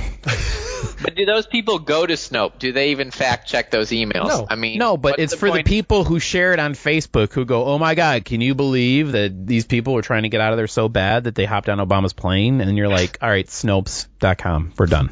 But do those people go to Snope? Do they even fact check those emails? No. I mean, No, but what's it's the for point? the people who share it on Facebook who go, "Oh my God, can you believe that these people were trying to get out of there so bad that they hopped on Obama's plane?" And you're like, "All right, Snopes dot com, we're done."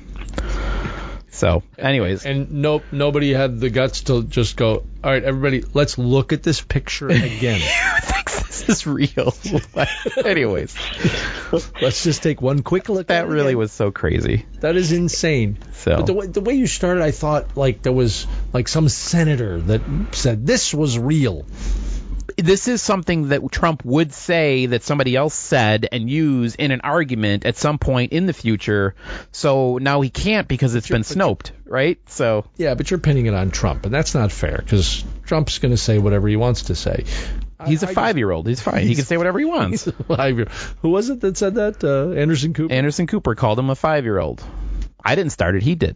So, anyways, And nope, nobody had the guts to just go, all right, everybody, let's look at this picture again. thinks this is real. Anyways, Let's just take one quick look at that it really again. was so crazy. That is insane. So- But the way, the way you started, I thought like there was like some senator that said this was real. This is something that Trump would say that somebody else said and use in an argument at some point in the future. So now he can't because it's been snoped, right? So Yeah, but you're pinning it on Trump, and that's not fair because Trump's going to say whatever he wants to say. he's a a five-year-old. He's fine. He can say whatever he wants. Who was it that said that? Uh, Anderson Cooper? Anderson Cooper called him a five-year-old. I didn't start it. He did.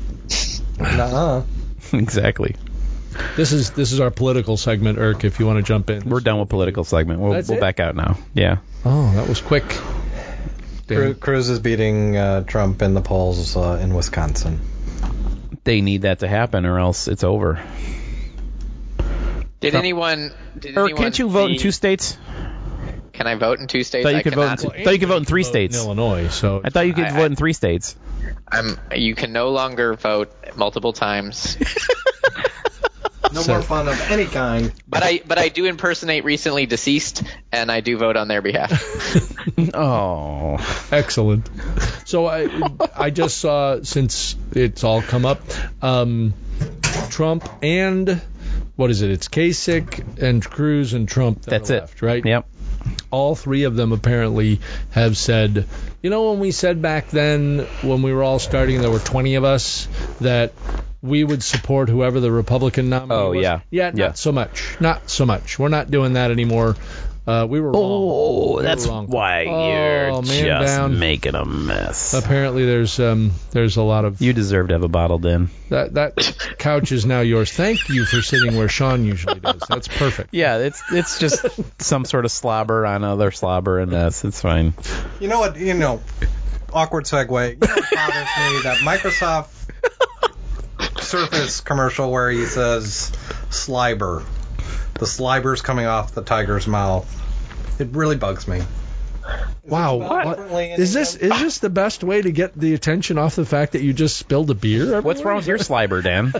Nuh-uh. Exactly. This is this is our political segment, Irk, if you want to jump in. We're done with political segment. We'll, That's we'll it? back out now. Yeah. Oh, that was quick. Cru- Cruz is beating uh, Trump in the polls uh, in Wisconsin. They need that to happen or else it's over. Did Trump- anyone? Did Or anyone can't you vote in see- two states? Can I vote in two states? Thought you I could vote in cannot. I thought you could vote in three Vote states. In Illinois, so I thought you could I- vote I- in three states. I'm. You can no longer vote multiple times. No So- more fun of any kind. But I but I do impersonate recently deceased, and I do vote on their behalf. Oh. excellent. So I I just saw, since it's all come up, um, Trump and what is it? It's Kasich and Cruz and Trump that That's are it. left, right? Yep. All three of them apparently have said, you know, when we said back then, when we were all starting, there were twenty of us, that we would support whoever the Republican nominee Oh, was. yeah. Yeah, not Yeah. so much. Not so much. We're not doing that anymore. Uh, we were wrong. Oh, We were that's wrong. why Oh, you're man just down. making a mess. Apparently, there's um, there's a lot of You deserve to have a bottle, Dan. that. That couch is now yours. Thank you for sitting where Sean usually does. That's perfect. Yeah, it's it's just some sort of slobber on other slobber and mess. It's fine. You know what? You know, awkward segue. You know what bothers me? That Microsoft Surface commercial where he says "sliber." The sliber's coming off the tiger's mouth. It really bugs me. Wow, spelled what? differently in is this is this the best way to get the attention off the fact that you just spilled a beer? everywhere? What's wrong with your sliber, Dan?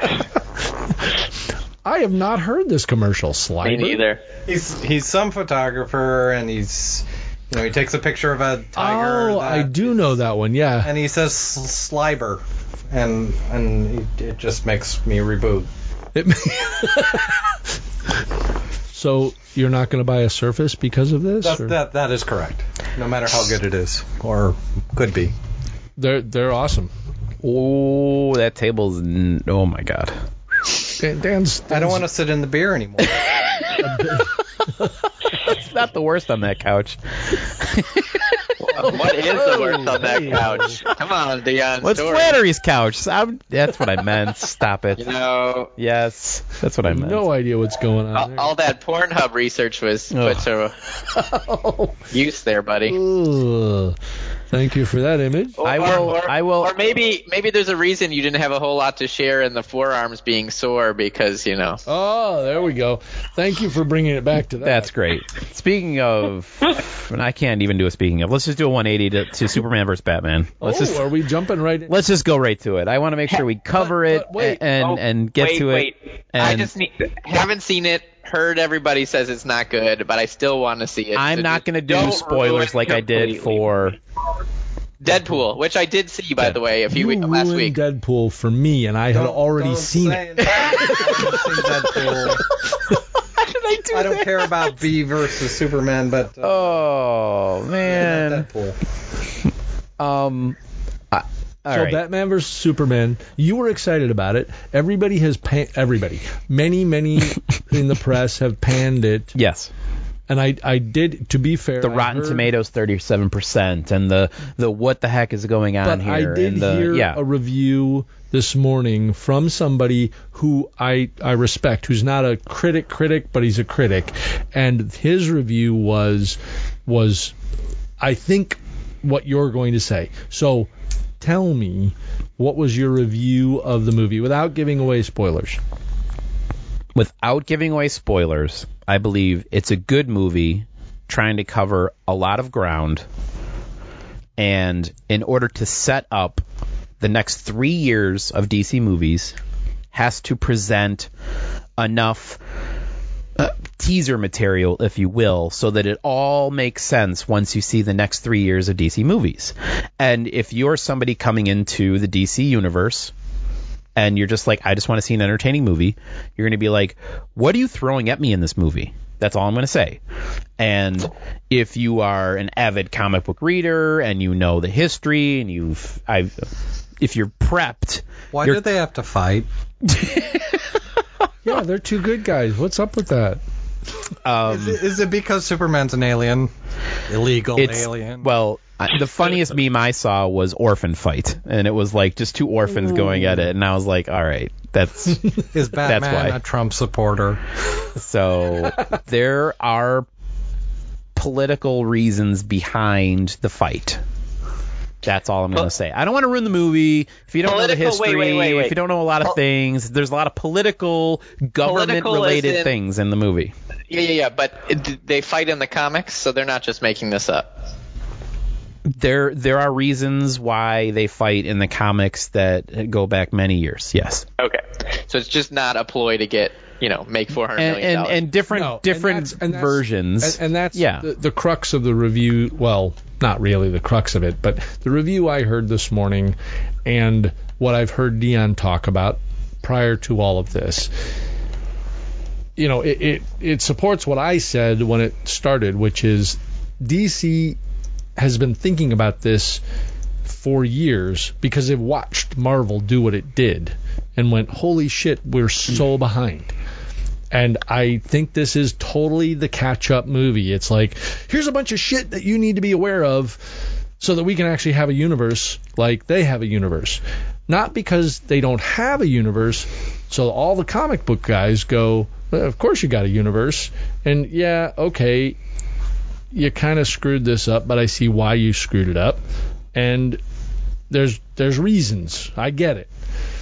I have not heard this commercial. Sliber. Me neither. He's he's some photographer and he's you know he takes a picture of a tiger. Oh, that- I do know that one. Yeah. And he says "s- sliber, and and it, it just makes me reboot. It, so you're not going to buy a Surface because of this? That, or- that that is correct. No matter how good it is or could be. They're they're awesome. Oh, that table's n- oh my god. Dan, Dan's, I don't want to sit in the beer anymore. It's not the worst on that couch. What is the worst on that couch? Come on, Dion. What's story. Flannery's couch? I'm, that's what I meant. Stop it. You know, Yes, that's what I meant. no idea what's going on. all, there. all that Pornhub research was put to use there, buddy. Ugh. Thank you for that image. Or, I will- Or, I will- Or maybe maybe there's a reason you didn't have a whole lot to share in the forearms being sore because you know. Oh, there we go. Thank you for bringing it back to that. That's great. Speaking of, and I can't even do a speaking of. Let's just do a one eighty to, to Superman versus Batman. Let's oh, just are we jumping right in? let's just go right to it. I want to make sure we cover but- it but wait. and Oh, and get wait, to it. wait. And I just need, haven't seen it. Heard everybody says it's not good, but I still want to see it. I'm So not just going to do don't spoilers ruin like I did completely. for. Deadpool, which I did see by Yeah. the way a few you weeks ruined last week. Deadpool for me, and I had already Don't seen say it. I haven't seen Deadpool. I don't care about V versus Superman, but uh, Oh yeah, man. Deadpool. Um. I, all so right. Batman versus Superman, you were excited about it. Everybody has pan- everybody, many many in the press have panned it, Yes. and I I did. To be fair, The I Rotten heard- Tomatoes thirty-seven percent, and the the what the heck is going on But here? I did and the, hear yeah. a review this morning from somebody who I, I respect, who's not a critic critic, but he's a critic, and his review was was I think what you're going to say. So tell me, what was your review of the movie without giving away spoilers? Without giving away spoilers, I believe it's a good movie trying to cover a lot of ground. And in order to set up the next three years of D C movies, has to present enough uh, teaser material, if you will, so that it all makes sense once you see the next three years of D C movies. And if you're somebody coming into the D C universe and you're just like, I just want to see an entertaining movie, you're going to be like, what are you throwing at me in this movie? That's all I'm going to say. And if you are an avid comic book reader and you know the history and you've, I've, if you're prepped, Why you're, did they have to fight? Yeah, they're two good guys. What's up with that? um, Is it, is it because Superman's an alien? Illegal it's alien? well, I, the funniest meme I saw was Orphan Fight, and it was like just two orphans going at it, and I was like, all right, that's Is Batman that's why. a Trump supporter? so. There are political reasons behind the fight. That's all I'm going to say. I don't want to ruin the movie. If you don't know the Political- history, wait, wait, wait, wait. if you don't know a lot of Pol- things, there's a lot of political, government-related Political as in- things in the movie. Yeah, yeah, yeah. But it, they fight in the comics, so they're not just making this up. There, there are reasons why they fight in the comics that go back many years. Yes. Okay, so it's just not a ploy to get, you know, make four hundred And million and, dollars. and different No, and different that's- and that's- versions. And, and that's yeah. the, the crux of the review. Well, not really the crux of it, but the review I heard this morning and what I've heard Dion talk about prior to all of this. You know, it, it, it supports what I said when it started, which is D C has been thinking about this for years because they've watched Marvel do what it did and went, holy shit, we're so behind. And I think this is totally the catch-up movie. It's like, here's a bunch of shit that you need to be aware of so that we can actually have a universe like they have a universe. Not because they don't have a universe, so all the comic book guys go, well, of course you got a universe. And yeah, okay, you kind of screwed this up, but I see why you screwed it up. And there's there's reasons. I get it.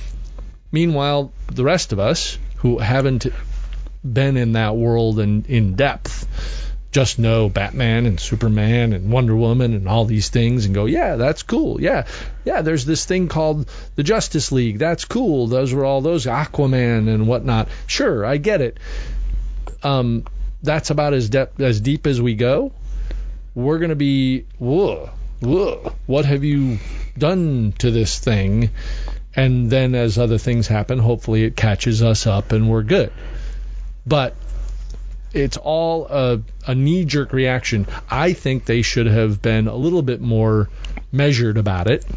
Meanwhile, the rest of us who haven't been in that world and in depth just know Batman and Superman and Wonder Woman and all these things and go, yeah, that's cool. Yeah, yeah, there's this thing called the Justice League. That's cool. Those were all those Aquaman and whatnot. Sure, I get it. Um, that's about as depth as deep as we go. We're gonna be, whoa, whoa, what have you done to this thing? And then as other things happen, hopefully it catches us up and we're good. But it's all a, a knee-jerk reaction. I think they should have been a little bit more measured about it.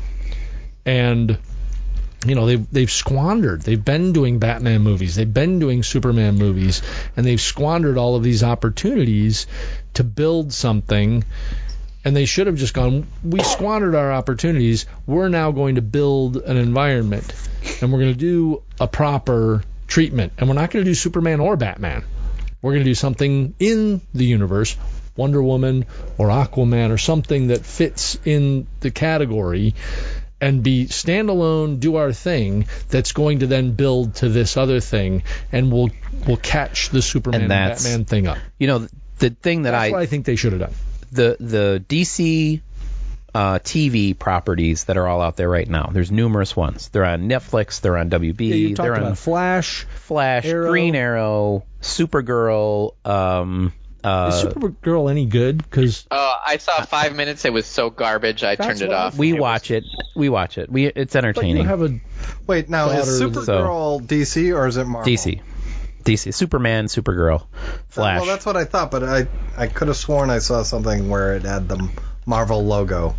And, you know, they've, they've squandered. They've been doing Batman movies. They've been doing Superman movies. And they've squandered all of these opportunities to build something. And they should have just gone, we squandered our opportunities. We're now going to build an environment. And we're going to do a proper treatment. And we're not going to do Superman or Batman. We're going to do something in the universe, Wonder Woman or Aquaman or something that fits in the category and be standalone, do our thing that's going to then build to this other thing, and we'll we'll catch the Superman and, and Batman thing up. You know, the thing that that's I... what I think they should have done. The, the D C uh, T V properties that are all out there right now, there's numerous ones. They're on Netflix, they're on W B, yeah, you talked they're about on Flash, Flash, Arrow. Green Arrow, Supergirl. Um, uh, Is Supergirl any good? Because Uh, I saw five minutes. It was so garbage. I That's turned it what I off. we It watch it. We watch it. We it's entertaining. you have a Wait, now is Daughter- Supergirl D C or is it Marvel? D C, D C, Superman, Supergirl, Flash. Well, that's what I thought, but I I could have sworn I saw something where it had the Marvel logo.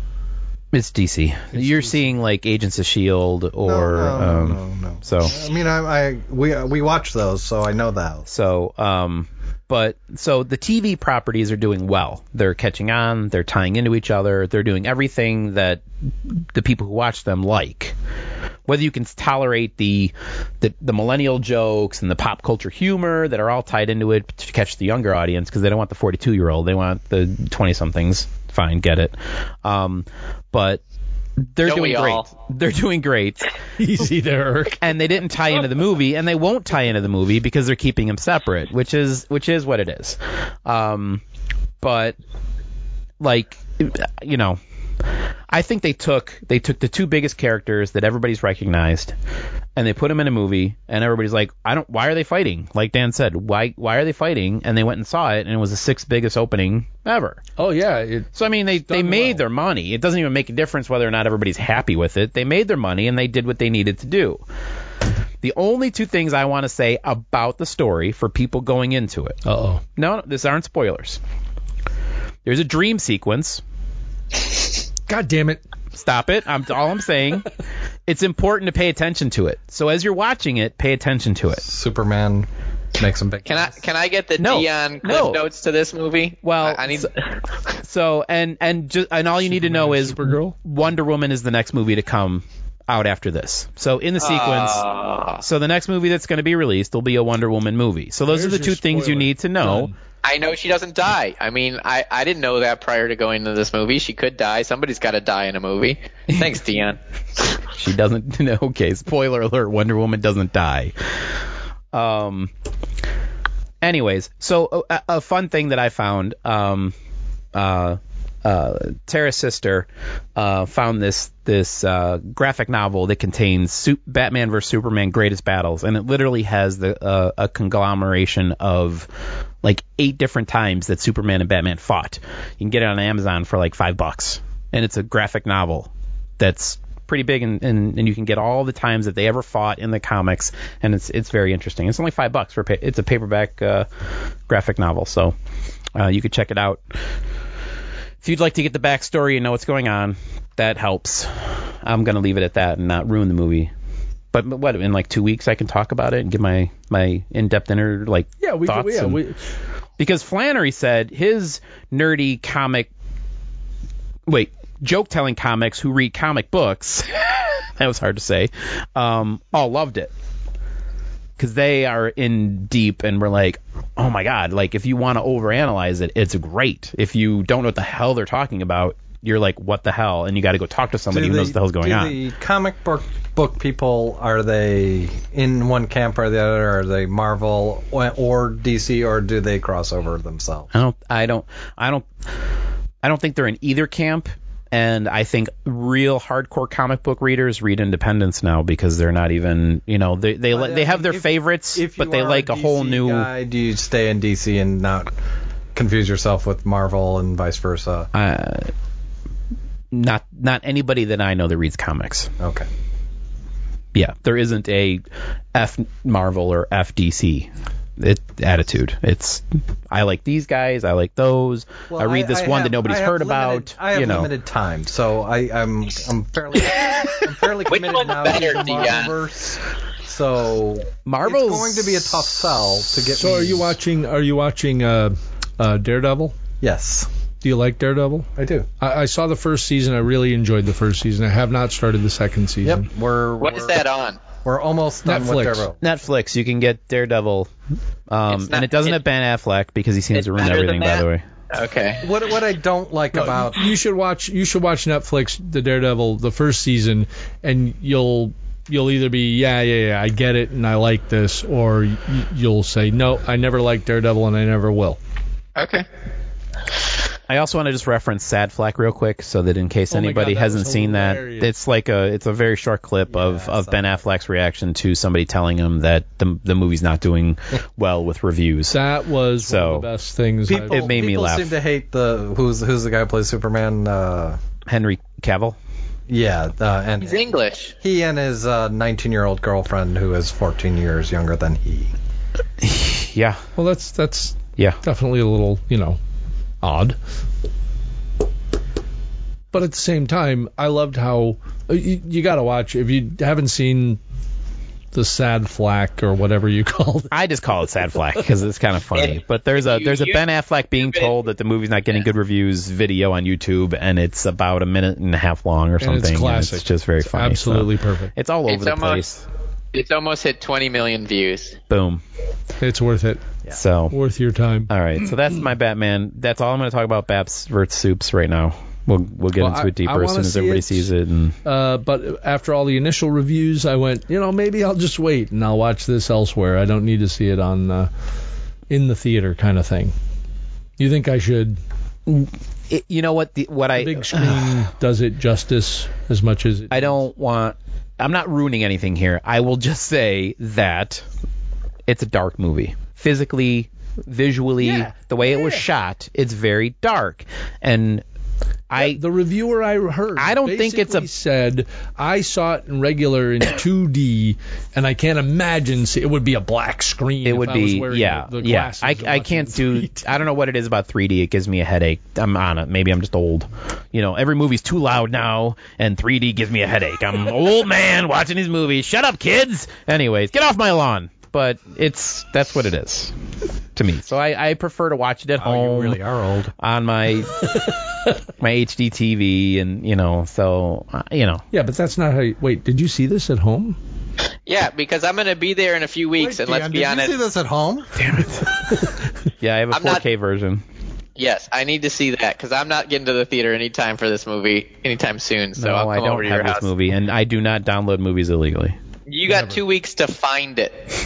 It's D C. You're seeing like Agents of Shield or no, no, um, no, no, no. so. I mean, I, I we we watch those, so I know that. So, um, but so the T V properties are doing well. They're catching on. They're tying into each other. They're doing everything that the people who watch them like. Whether you can tolerate the, the the millennial jokes and the pop culture humor that are all tied into it to catch the younger audience, because they don't want the forty-two year old, they want the twenty somethings. Fine, get it. Um, but they're Don't doing we great. all? They're doing great. easy there, Eric. And they didn't tie into the movie, and they won't tie into the movie because they're keeping them separate, which is which is what it is. Um, but like, you know, I think they took they took the two biggest characters that everybody's recognized, and they put them in a movie, and everybody's like, I don't. Why are they fighting? Like Dan said, why why are they fighting? And they went and saw it, and it was the sixth biggest opening ever. Oh yeah, it, So I mean, they they done made well. their money. It doesn't even make a difference whether or not everybody's happy with it. They made their money, and they did what they needed to do. The only two things I want to say about the story for people going into it. uh oh. No, no, these aren't spoilers. There's a dream sequence. God damn it. Stop it. I'm all I'm saying. It's important to pay attention to it. So as you're watching it, pay attention to it. Superman makes some big. Can I can I get the No, Dion clip no. notes to this movie? Well, I, I need. So and and just and all you need to know is Supergirl? Wonder Woman is the next movie to come out after this. So in the sequence, Ah. so the next movie that's going to be released will be a Wonder Woman movie. So those There's are the your two things you spoiler. need to know. Done. I know she doesn't die. I mean, I, I didn't know that prior to going into this movie. She could die. Somebody's got to die in a movie. Thanks, Dion. She doesn't. Okay, spoiler alert: Wonder Woman doesn't die. Um, anyways, so a, a fun thing that I found, um, uh, uh, Tara's sister uh, found this this uh, graphic novel that contains Su- Batman versus Superman Greatest Battles, and it literally has the uh, a conglomeration of like eight different times that Superman and Batman fought. You can get it on Amazon for like five bucks, and it's a graphic novel that's pretty big, and, and, and you can get all the times that they ever fought in the comics, and it's it's very interesting. It's only five bucks for pa- it's a paperback uh, graphic novel, so uh, you could check it out. If you'd like to get the backstory and know what's going on, that helps. I'm going to leave it at that and not ruin the movie. But what, in like two weeks I can talk about it and give my, my in-depth inner like yeah, we thoughts? Could, yeah, and, we... Because Flannery said his nerdy comic... Wait, joke-telling comics who read comic books, that was hard to say, um, all loved it. Because they are in deep and we're like, oh my god, like if you want to overanalyze it, it's great. If you don't know what the hell they're talking about, you're like, what the hell? And you got to go talk to somebody do who they, knows what the hell's going do on. The comic book book people, are they in one camp or the other? Are they Marvel or D C, or do they cross over themselves? I don't, I don't, I don't, I don't think they're in either camp. And I think real hardcore comic book readers read independents now because they're not even, you know, they they, But, they have mean, their if, favorites, if but they like a, a D C whole new. Guy, do you stay in D C and not confuse yourself with Marvel and vice versa? Uh, not not anybody that I know that reads comics. Okay. Yeah, there isn't a F Marvel or F D C. It, attitude. It's I like these guys. I like those. Well, I read this I one have, that nobody's heard limited, about. I have you know. limited time, so I, I'm I'm fairly I'm fairly Which committed one's now better, to the Dion? Marvelverse. So Marvel's it's going to be a tough sell to get. So me. are you watching? Are you watching uh, uh, Daredevil? Yes, Do you like Daredevil? I do. I, I saw the first season. I really enjoyed the first season. I have not started the second season. Yep, we're What we're, is that on? We're almost done with Netflix. Daredevil. Netflix, you can get Daredevil, um, It's not- and it doesn't it- have Ben Affleck because he seems it's to ruin better everything. than By the that? way, Okay. What what I don't like No, about you should watch. You should watch Netflix, the Daredevil, the first season, and you'll you'll either be yeah yeah yeah I get it and I like this, or y- you'll say no, I never liked Daredevil and I never will. Okay. I also want to just reference Sad Flack real quick, so that in case Oh my anybody God, that hasn't was seen hilarious. that, it's like a it's a very short clip Yeah, of, I of saw Ben that. Affleck's reaction to somebody telling him that the the movie's not doing well with reviews. That was So, one of the best things. people, I've- it made me people laugh. seem to hate the who's who's the guy who plays Superman. Uh, Henry Cavill. yeah, uh, and He's English. he and his nineteen year old girlfriend who is fourteen years younger than he. Yeah, well, that's that's yeah. definitely a little, you know, odd. But at the same time, I loved how you, you got to watch. If you haven't seen the Sad Flack or whatever you called it, I just call it Sad Flack because it's kind of funny. It- but there's a you- there's a you- Ben Affleck being you- told that the movie's not getting good reviews video on YouTube, and it's about a minute and a half long or and something. it's and classic. it's just very It's funny. so absolutely perfect. It's all over It's the almost- place. It's almost hit twenty million views. Boom. It's worth it. So Worth your time. all right, so that's my Batman. That's all I'm going to talk about Baps versus Soups right now. We'll we'll get Well, into I- it deeper I as wanna soon as see everybody it. sees it. And Uh, but after all the initial reviews, I went, you know, maybe I'll just wait and I'll watch this elsewhere. I don't need to see it on uh, in the theater kind of thing. You think I should? it, you know what? The, what The I big screen does it justice as much as it I don't want. I'm not ruining anything here. I will just say that it's a dark movie. Physically, visually, Yeah, the way it was yeah. shot, it's very dark. And I the reviewer I heard I don't think it's a- basically said I saw it in regular in two D and I can't imagine see, it would be a black screen. it if would I was be wearing yeah the, the yeah. glasses I and I watching can't in do. three D. I don't know what it is about three D. It gives me a headache. I'm on it. Maybe I'm just old. You know, every movie's too loud now, and three D gives me a headache. I'm an old man watching these movies. Shut up, kids. Anyways, get off my lawn. But it's that's what it is to me. So I, I prefer to watch it at Oh, home you really are old. on my my H D T V, and you know, so uh, you know. Yeah, but that's not how. You, wait, did you see this at home? Yeah, because I'm going to be there in a few weeks, Wait, and let's Dion, be did honest. you see this at home? Yeah, I have a I'm not- four K version. Yes, I need to see that because I'm not getting to the theater anytime for this movie anytime soon. So No, I'll I come don't over to have your this house. movie, and I do not download movies illegally. You got two weeks to find it.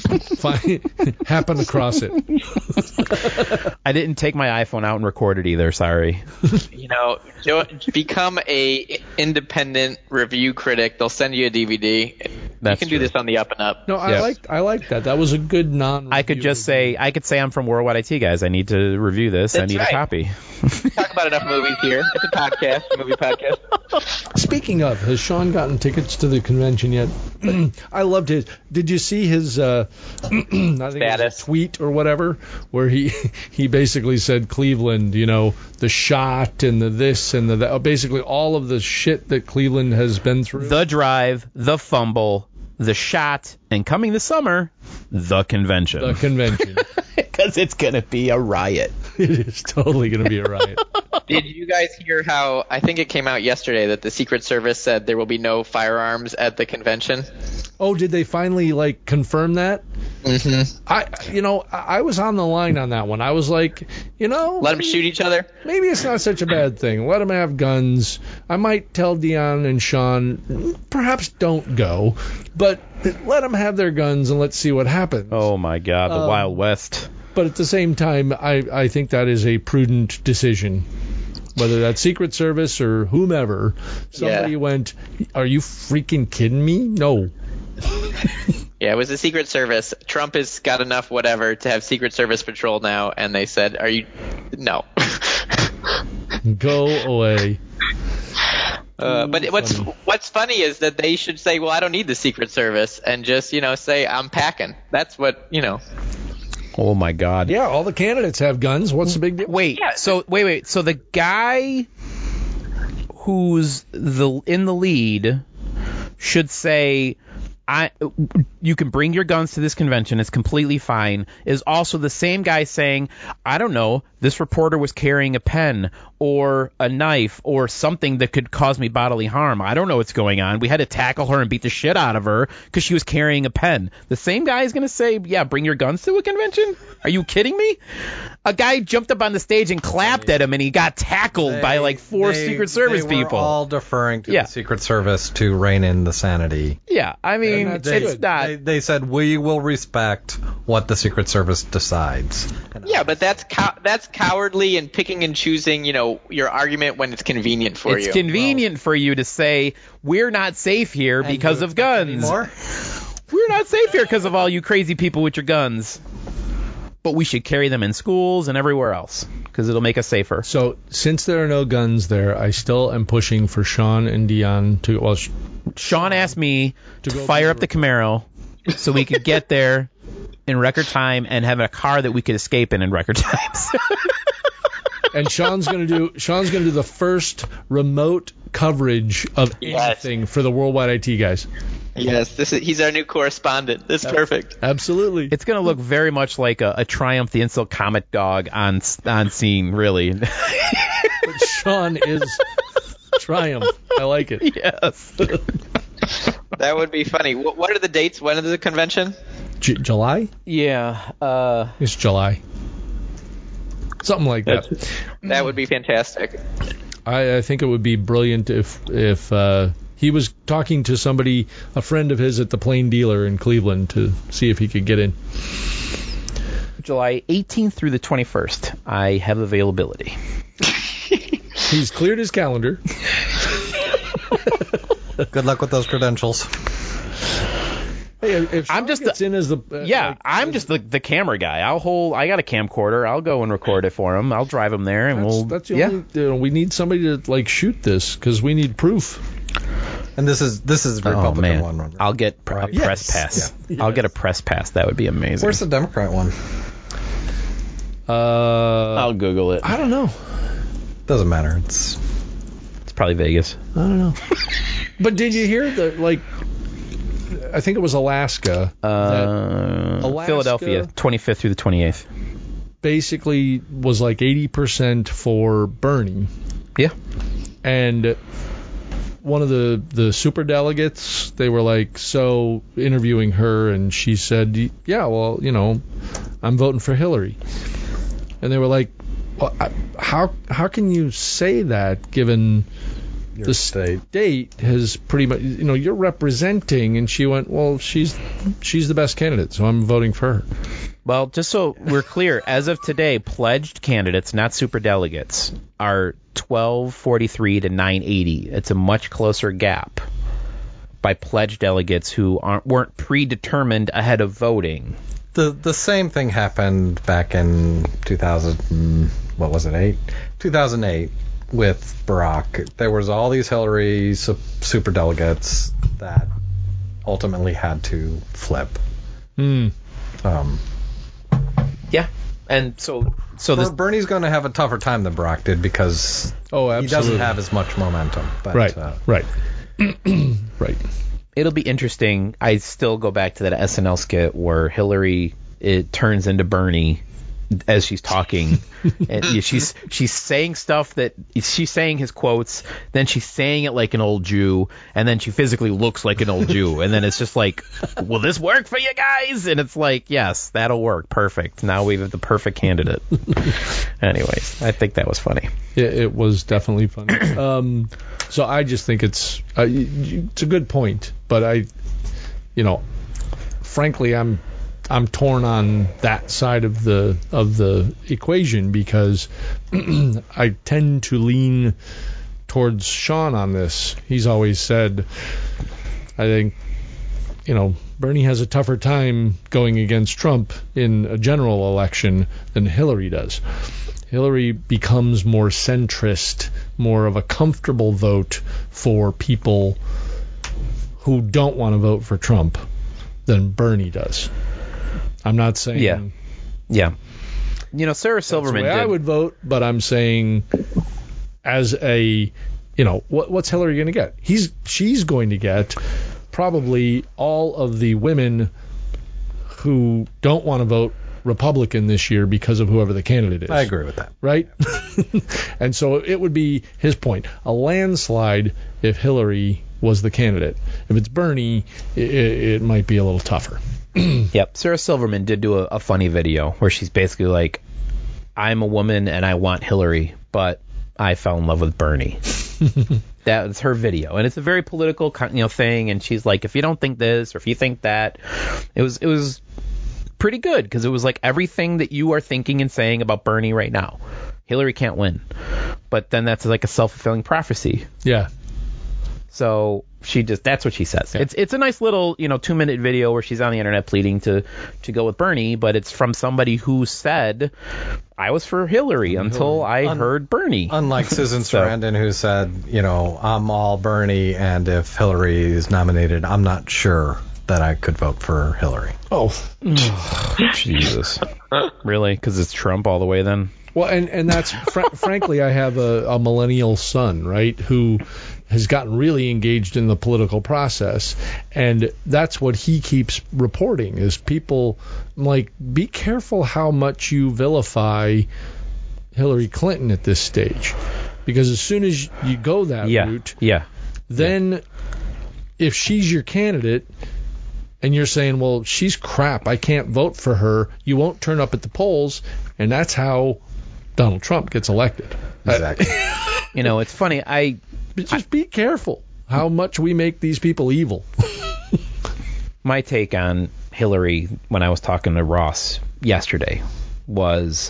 Find, happen across it. I didn't take my iPhone out and record it either. Sorry. You know, don't become a independent review critic. They'll send you a D V D. That's you can true. do this on the up and up. No, I Yeah. like I like that. That was a good non. I could just say, I could say I'm from Worldwide I T, guys. I need to review this. I That's need right. a copy. We talk about enough movies here. It's a podcast, a movie podcast. Speaking of, has Sean gotten tickets to the convention yet? I loved his. Did you see his uh, I think it was a Status. tweet or whatever, where he he basically said Cleveland, you know, the shot and the this and the that, basically all of the shit that Cleveland has been through. The drive, the fumble, the shot, and coming this summer, the convention. The convention. Because it's going to be a riot. It is totally going to be a riot. Did you guys hear how, I think it came out yesterday, that the Secret Service said there will be no firearms at the convention? Oh, did they finally like confirm that? Mm-hmm. I, you know, I I was on the line on that one. I was like, you know, Let them shoot each other? maybe it's not such a bad thing. Let them have guns. I might tell Dion and Sean, perhaps don't go, but let them have their guns and let's see what happens. Oh, my God. The Um, Wild West. But at the same time, I, I think that is a prudent decision. Whether that's Secret Service or whomever, somebody Yeah. went, are you freaking kidding me? No. Yeah, it was the Secret Service. Trump has got enough whatever to have Secret Service patrol now, and they said, are you... No. Go away. Uh, but what's funny. what's funny is that they should say, well, I don't need the Secret Service, and just, you know, say, I'm packing. That's what, you know... Oh, my God. Yeah, all the candidates have guns. What's the big deal? Wait, Yeah. so wait, wait. So the guy who's the in the lead should say, "I, you can bring your guns to this convention. It's completely fine." Is also the same guy saying, "I don't know. This reporter was carrying a pen or a knife or something that could cause me bodily harm. I don't know what's going on. We had to tackle her and beat the shit out of her because she was carrying a pen." The same guy is going to say, "Yeah, bring your guns to a convention?" Are you kidding me? A guy jumped up on the stage and clapped at him, and he got tackled by like four They- Secret Service they were people. all deferring to Yeah. the Secret Service to rein in the sanity. Yeah, I mean, And it's that's good. not. They, they said, we will respect what the Secret Service decides. Yeah, but that's cow- that's cowardly and picking and choosing, you know, your argument when it's convenient for It's you. convenient for you to say we're not safe here And because do of it guns. anymore? We're not safe here because of all you crazy people with your guns. But we should carry them in schools and everywhere else because it'll make us safer. So, since there are no guns there, I still am pushing for Sean and Dion to, well, sh- Sean asked me To to, go fire be up the Camaro so we could get there in record time and have a car that we could escape in in record times. and Sean's going to do, Sean's going to do the first remote coverage of Yes. anything for the Worldwide I T guys. Yes, this is he's our new correspondent. This is perfect. Absolutely. It's going to look very much like a, a Triumph the Insult Comet dog on on scene, really. But Sean is Triumph. I like it. Yes. That would be funny. What, what are the dates? When is the convention? J- July? Yeah. Uh, It's July. Something like that. That would be fantastic. I, I think it would be brilliant if if uh, he was talking to somebody, a friend of his at the Plain Dealer in Cleveland, to see if he could get in. July eighteenth through the twenty-first. I have availability. He's cleared his calendar. Good luck with those credentials. Hey, if Sean I'm just gets the- in as the uh, Yeah, like, I'm just the, the camera guy. I'll hold. I got a camcorder. I'll go and record it for him. I'll drive him there, and that's, we'll. that's the yeah. only. You know, we need somebody to like shoot this because we need proof. And this is this is the Oh Republican man, one. Right? I'll get pr- a Right. press Yes. pass. Yeah. I'll Yes. get a press pass. That would be amazing. Where's the Democrat one? Uh, I'll Google it. I don't know. Doesn't matter. It's It's probably Vegas. I don't know. But did you hear that? Like, I think it was Alaska. that Uh, Alaska- Philadelphia, twenty-fifth through the twenty-eighth. basically was like eighty percent for Bernie. Yeah. And one of the, the super delegates, they were like, so interviewing her, and she said, yeah, well, you know, I'm voting for Hillary. And they were like, well, I- how how can you say that given Your the state. state has pretty much, you know, you're representing, and she went, well, she's she's the best candidate, so I'm voting for her. Well, just so we're clear, as of today, pledged candidates, not superdelegates, are twelve forty-three to nine eighty. It's a much closer gap by pledged delegates who aren't weren't predetermined ahead of voting. The the same thing happened back in two thousand, what was it, eight? two thousand eight with Barack. There was all these Hillary su- superdelegates that ultimately had to flip. Hmm. Um, Yeah. And so so this Ber- Bernie's going to have a tougher time than Barack did because Oh, he absolutely. doesn't have as much momentum. But, Right, uh, right. Right. it'll be interesting. I still go back to that S N L skit where Hillary it turns into Bernie as she's talking, and yeah, she's she's saying stuff that she's saying his quotes, then she's saying it like an old Jew, and then she physically looks like an old Jew, and then it's just like, will this work for you guys? And it's like, yes, that'll work, perfect. Now we have the perfect candidate. Anyways, I think that was funny. It, it was definitely funny. Um, so I just think it's uh, y- y- it's a good point, but I, you know, frankly, I'm I'm torn on that side of the of the equation because I tend to lean towards Sean on this. He's always said, I think, you know, Bernie has a tougher time going against Trump in a general election than Hillary does. Hillary becomes more centrist, more of a comfortable vote for people who don't want to vote for Trump than Bernie does. I'm not saying Yeah. Yeah. You know, Sarah that's the Silverman way did. I would vote, but I'm saying as a, you know, what, what's Hillary going to get? He's she's going to get probably all of the women who don't want to vote Republican this year because of whoever the candidate is. I agree with that. Right? And so it would be his point, a landslide if Hillary was the candidate. If it's Bernie, it, it might be a little tougher. Yep. Sarah Silverman did do a, a funny video where she's basically like, I'm a woman and I want Hillary, but I fell in love with Bernie. That was her video, and it's a very political, you know, thing. And she's like, if you don't think this or if you think that, it was it was pretty good because it was like everything that you are thinking and saying about Bernie right now. Hillary can't win, but then that's like a self-fulfilling prophecy. Yeah. So she just that's what she says. Yeah. It's it's a nice little, you know, two minute video where she's on the internet pleading to to go with Bernie, but it's from somebody who said I was for Hillary until I Un- heard Bernie. Unlike Susan so. Sarandon, who said, you know, I'm all Bernie, and if Hillary is nominated, I'm not sure that I could vote for Hillary. Oh, Jesus. Really? Because it's Trump all the way then? Well, and, and that's, fr- frankly, I have a, a millennial son, right, who has gotten really engaged in the political process, and that's what he keeps reporting, is people, like, be careful how much you vilify Hillary Clinton at this stage, because as soon as you go that yeah. route, yeah. then yeah. if she's your candidate, and you're saying, well, she's crap, I can't vote for her, you won't turn up at the polls, and that's how Donald Trump gets elected. Exactly. You know, it's funny. I just I, be careful how much we make these people evil. My take on Hillary when I was talking to Ross yesterday was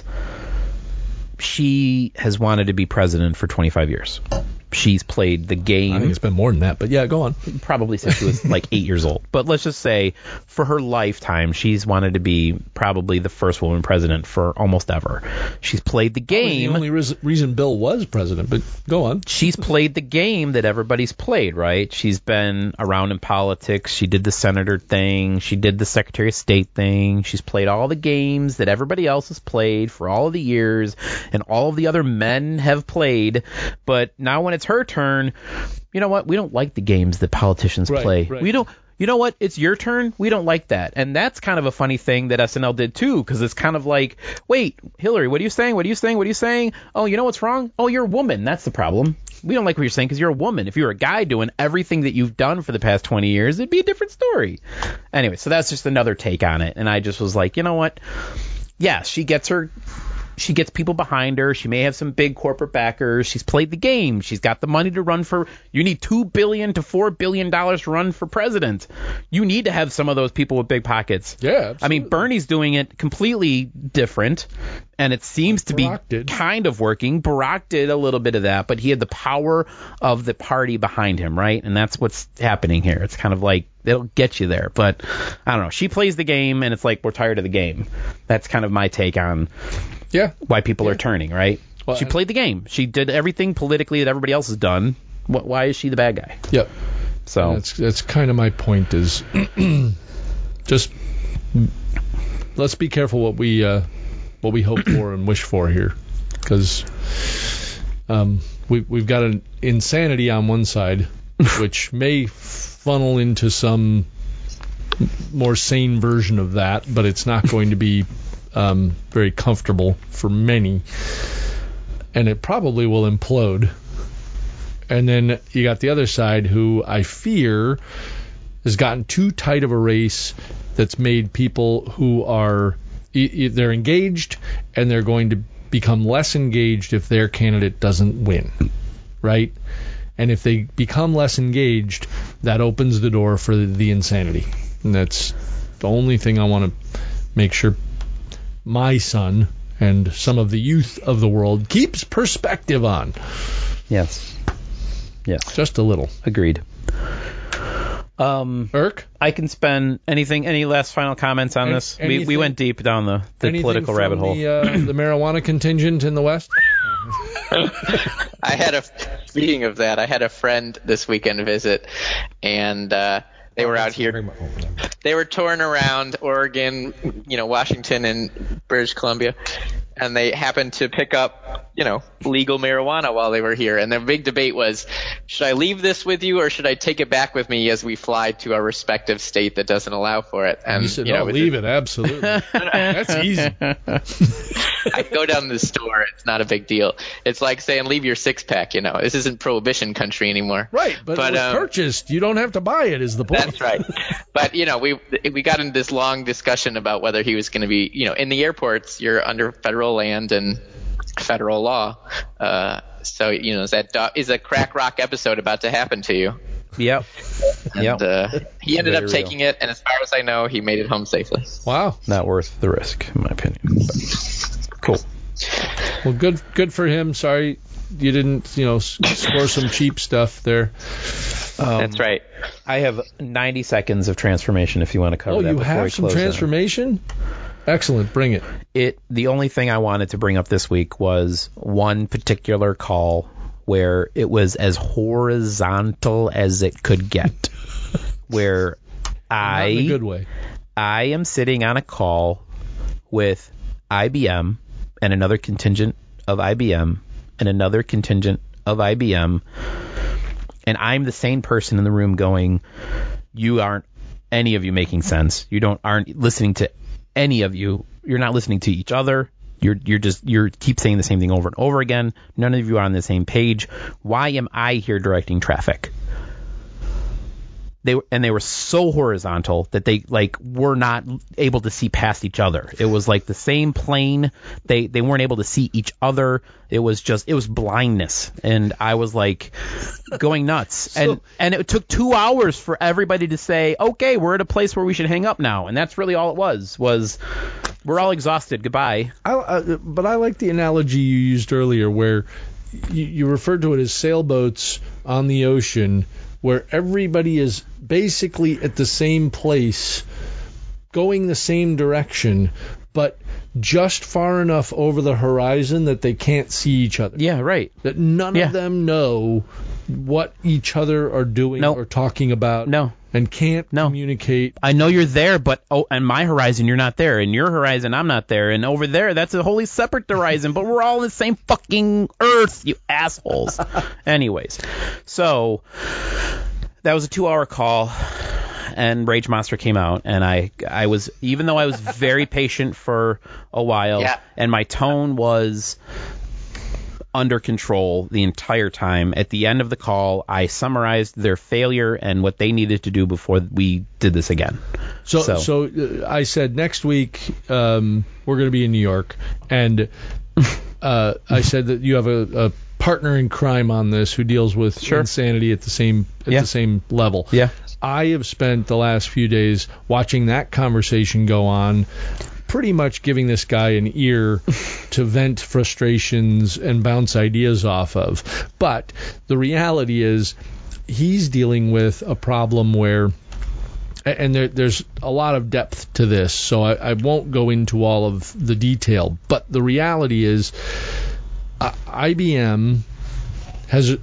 she has wanted to be president for twenty-five years. She's played the game. I think it's been more than that, but yeah, go on. Probably since she was like eight years old. But let's just say for her lifetime, she's wanted to be probably the first woman president for almost ever. She's played the game. The only re- reason Bill was president, but go on. She's played the game that everybody's played, right? She's been around in politics. She did the senator thing. She did the Secretary of State thing. She's played all the games that everybody else has played for all of the years and all of the other men have played. But now when it's her turn, you know what? We don't like the games that politicians right, play. Right. We don't. You know what? It's your turn. We don't like that. And that's kind of a funny thing that S N L did too, because it's kind of like, wait, Hillary, what are you saying? What are you saying? What are you saying? Oh, you know what's wrong? Oh, you're a woman. That's the problem. We don't like what you're saying because you're a woman. If you're a guy doing everything that you've done for the past twenty years, it'd be a different story. Anyway, so that's just another take on it. And I just was like, you know what? Yeah, she gets her she gets people behind her. She may have some big corporate backers. She's played the game. She's got the money to run for. You need two billion dollars to four billion dollars to run for president. You need to have some of those people with big pockets. Yeah, absolutely. I mean, Bernie's doing it completely different, and it seems to Barack be did. kind of working. Barack did a little bit of that, but he had the power of the party behind him, right? And that's what's happening here. It's kind of like it'll get you there, but I don't know. She plays the game, and it's like we're tired of the game. That's kind of my take on Yeah. why people Yeah. are turning, right? Well, she and- played the game. She did everything politically that everybody else has done. Wh- Why is she the bad guy? Yep. So That's that's kind of my point. Is just let's be careful what we uh, what we hope for and wish for here, because um, we we've got an insanity on one side, which may funnel into some more sane version of that, but it's not going to be um, very comfortable for many, and it probably will implode. And then you got the other side, who I fear has gotten too tight of a race that's made people who are e- e- they're engaged, and they're going to become less engaged if their candidate doesn't win, right? And if they become less engaged, that opens the door for the, the insanity. And that's the only thing I want to make sure my son and some of the youth of the world keeps perspective on. yes, yes, Just a little. agreed. Um, Irk? I can spend anything. Any last final comments on Any- this? We anything- we went deep down the, the Anything political from rabbit hole. The, uh, the marijuana contingent in the West? I had a speaking of that, I had a friend this weekend visit, and uh, they were out here. They were touring around Oregon, you know, Washington, and British Columbia, and they happened to pick up, you know, legal marijuana while they were here. And their big debate was, should I leave this with you, or should I take it back with me as we fly to our respective state that doesn't allow for it? And You said, you know, no, it was leave just- it, absolutely. That's easy. I go down to the store. It's not a big deal. It's like saying leave your six pack. You know, this isn't prohibition country anymore. Right, but, But, it was um, purchased. You don't have to buy it, is the point. That's right. But, you know, we we got into this long discussion about whether he was going to be, you know, in the airports, you're under federal land and federal law. Uh, so, you know, is that do- is a crack rock episode about to happen to you? Yep. And Yep. uh, he ended Very up real. taking it, and as far as I know, he made it home safely. Wow. Not worth the risk, in my opinion. But cool. Well, good good for him. Sorry you didn't, you know, s- score some cheap stuff there. Um, That's right. I have ninety seconds of transformation if you want to cover Oh, that you before we have some close out. transformation? Excellent. Bring it. It the only thing I wanted to bring up this week was one particular call where it was as horizontal as it could get. Where Not in a I good way. I am sitting on a call with I B M and another contingent of I B M and another contingent of I B M, and I'm the same person in the room going, you aren't any of you making sense. You don't aren't listening to any of you. You're not listening to each other. You're you're just you're keep saying the same thing over and over again. None of you are on the same page. Why am I here directing traffic? They were, and they were so horizontal that they like were not able to see past each other. It was like the same plane. They they weren't able to see each other. It was just it was blindness, and I was like going nuts. and and it took two hours for everybody to say, okay, we're at a place where we should hang up now, and that's really all it was. Was we're all exhausted. Goodbye. I, uh, but I like the analogy you used earlier where you, you referred to it as sailboats on the ocean, where everybody is basically at the same place, going the same direction, but just far enough over the horizon that they can't see each other. Yeah, right. That none Yeah. of them know what each other are doing No. or talking about. No. And can't No. communicate. I know you're there, but oh, and my horizon you're not there, and your horizon I'm not there, and over there that's a wholly separate horizon, but we're all in the same fucking Earth, you assholes. Anyways, so that was a two-hour call, and Rage Monster came out, and I I was even though I was very patient for a while, Yeah. and my tone was under control the entire time. At the end of the call, I summarized their failure and what they needed to do before we did this again. So, So- so, uh, I said next week um, we're going to be in New York, and uh, I said that you have a, a partner in crime on this who deals with Sure. insanity at the same at Yeah. the same level. Yeah. I have spent the last few days watching that conversation go on, pretty much giving this guy an ear to vent frustrations and bounce ideas off of. But the reality is he's dealing with a problem where, and there, there's a lot of depth to this, so I, I won't go into all of the detail, but the reality is uh, I B M has...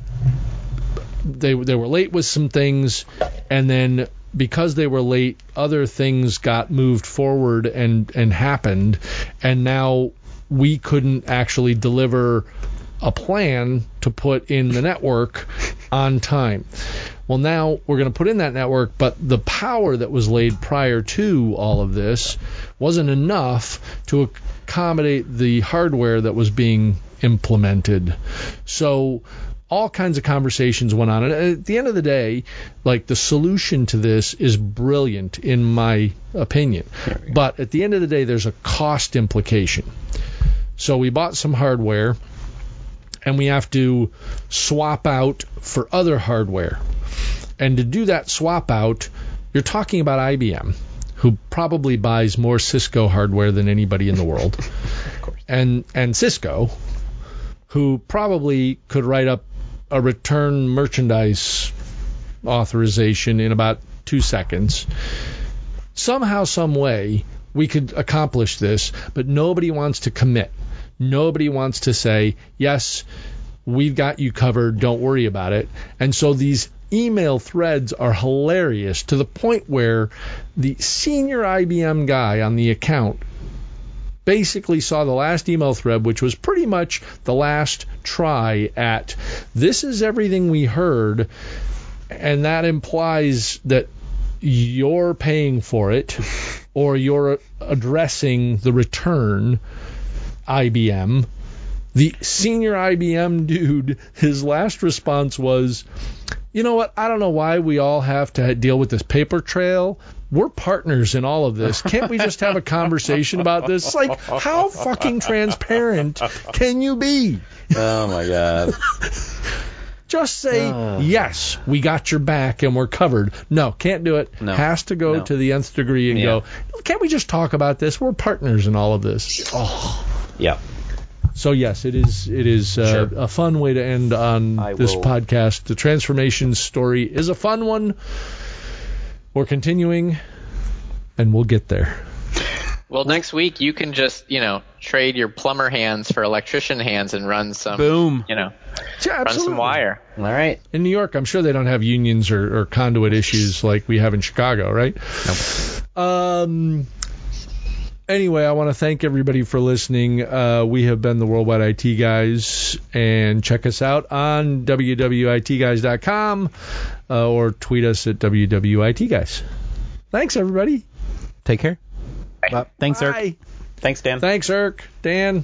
They they were late with some things, and then because they were late, other things got moved forward and, and happened, and now we couldn't actually deliver a plan to put in the network on time. Well, now we're going to put in that network, but the power that was laid prior to all of this wasn't enough to accommodate the hardware that was being implemented. So all kinds of conversations went on. And at the end of the day, like, the solution to this is brilliant in my opinion. But at the end of the day, there's a cost implication. So we bought some hardware, and we have to swap out for other hardware. And to do that swap out, you're talking about I B M, who probably buys more Cisco hardware than anybody in the world. Of course. And and Cisco, who probably could write up a return merchandise authorization in about two seconds. Somehow, some way, we could accomplish this, but nobody wants to commit. Nobody wants to say, yes, we've got you covered, don't worry about it. And so these email threads are hilarious, to the point where the senior I B M guy on the account basically saw the last email thread, which was pretty much the last try at, this is everything we heard, and that implies that you're paying for it, or you're addressing the return, I B M. The senior I B M dude, his last response was, you know what, I don't know why we all have to deal with this paper trail. We're partners in all of this. Can't we just have a conversation about this? It's like, how fucking transparent can you be? Oh, my God. Just say, uh, yes, we got your back and we're covered. No, can't do it. No. Has to go No. to the nth degree and Yeah. go, can't we just talk about this? We're partners in all of this. Oh. Yeah. So, yes, it is It is uh, Sure. a fun way to end on I this will. podcast. The transformation story is a fun one. We're continuing, and we'll get there. Well, next week you can just, you know, trade your plumber hands for electrician hands and run some, Boom. you know, Yeah, run absolutely. some wire. All right. In New York, I'm sure they don't have unions or, or conduit issues like we have in Chicago, right? Nope. Um. Anyway, I want to thank everybody for listening. Uh, we have been the Worldwide I T Guys, and check us out on W W I T guys dot com uh, or tweet us at W W I T guys. Thanks, everybody. Take care. Bye. Thanks, Eric. Bye. Thanks, Dan. Thanks, Eric. Dan.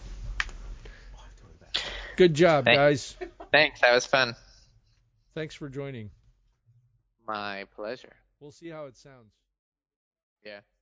Good job, Thanks. guys. Thanks. That was fun. Thanks for joining. My pleasure. We'll see how it sounds. Yeah.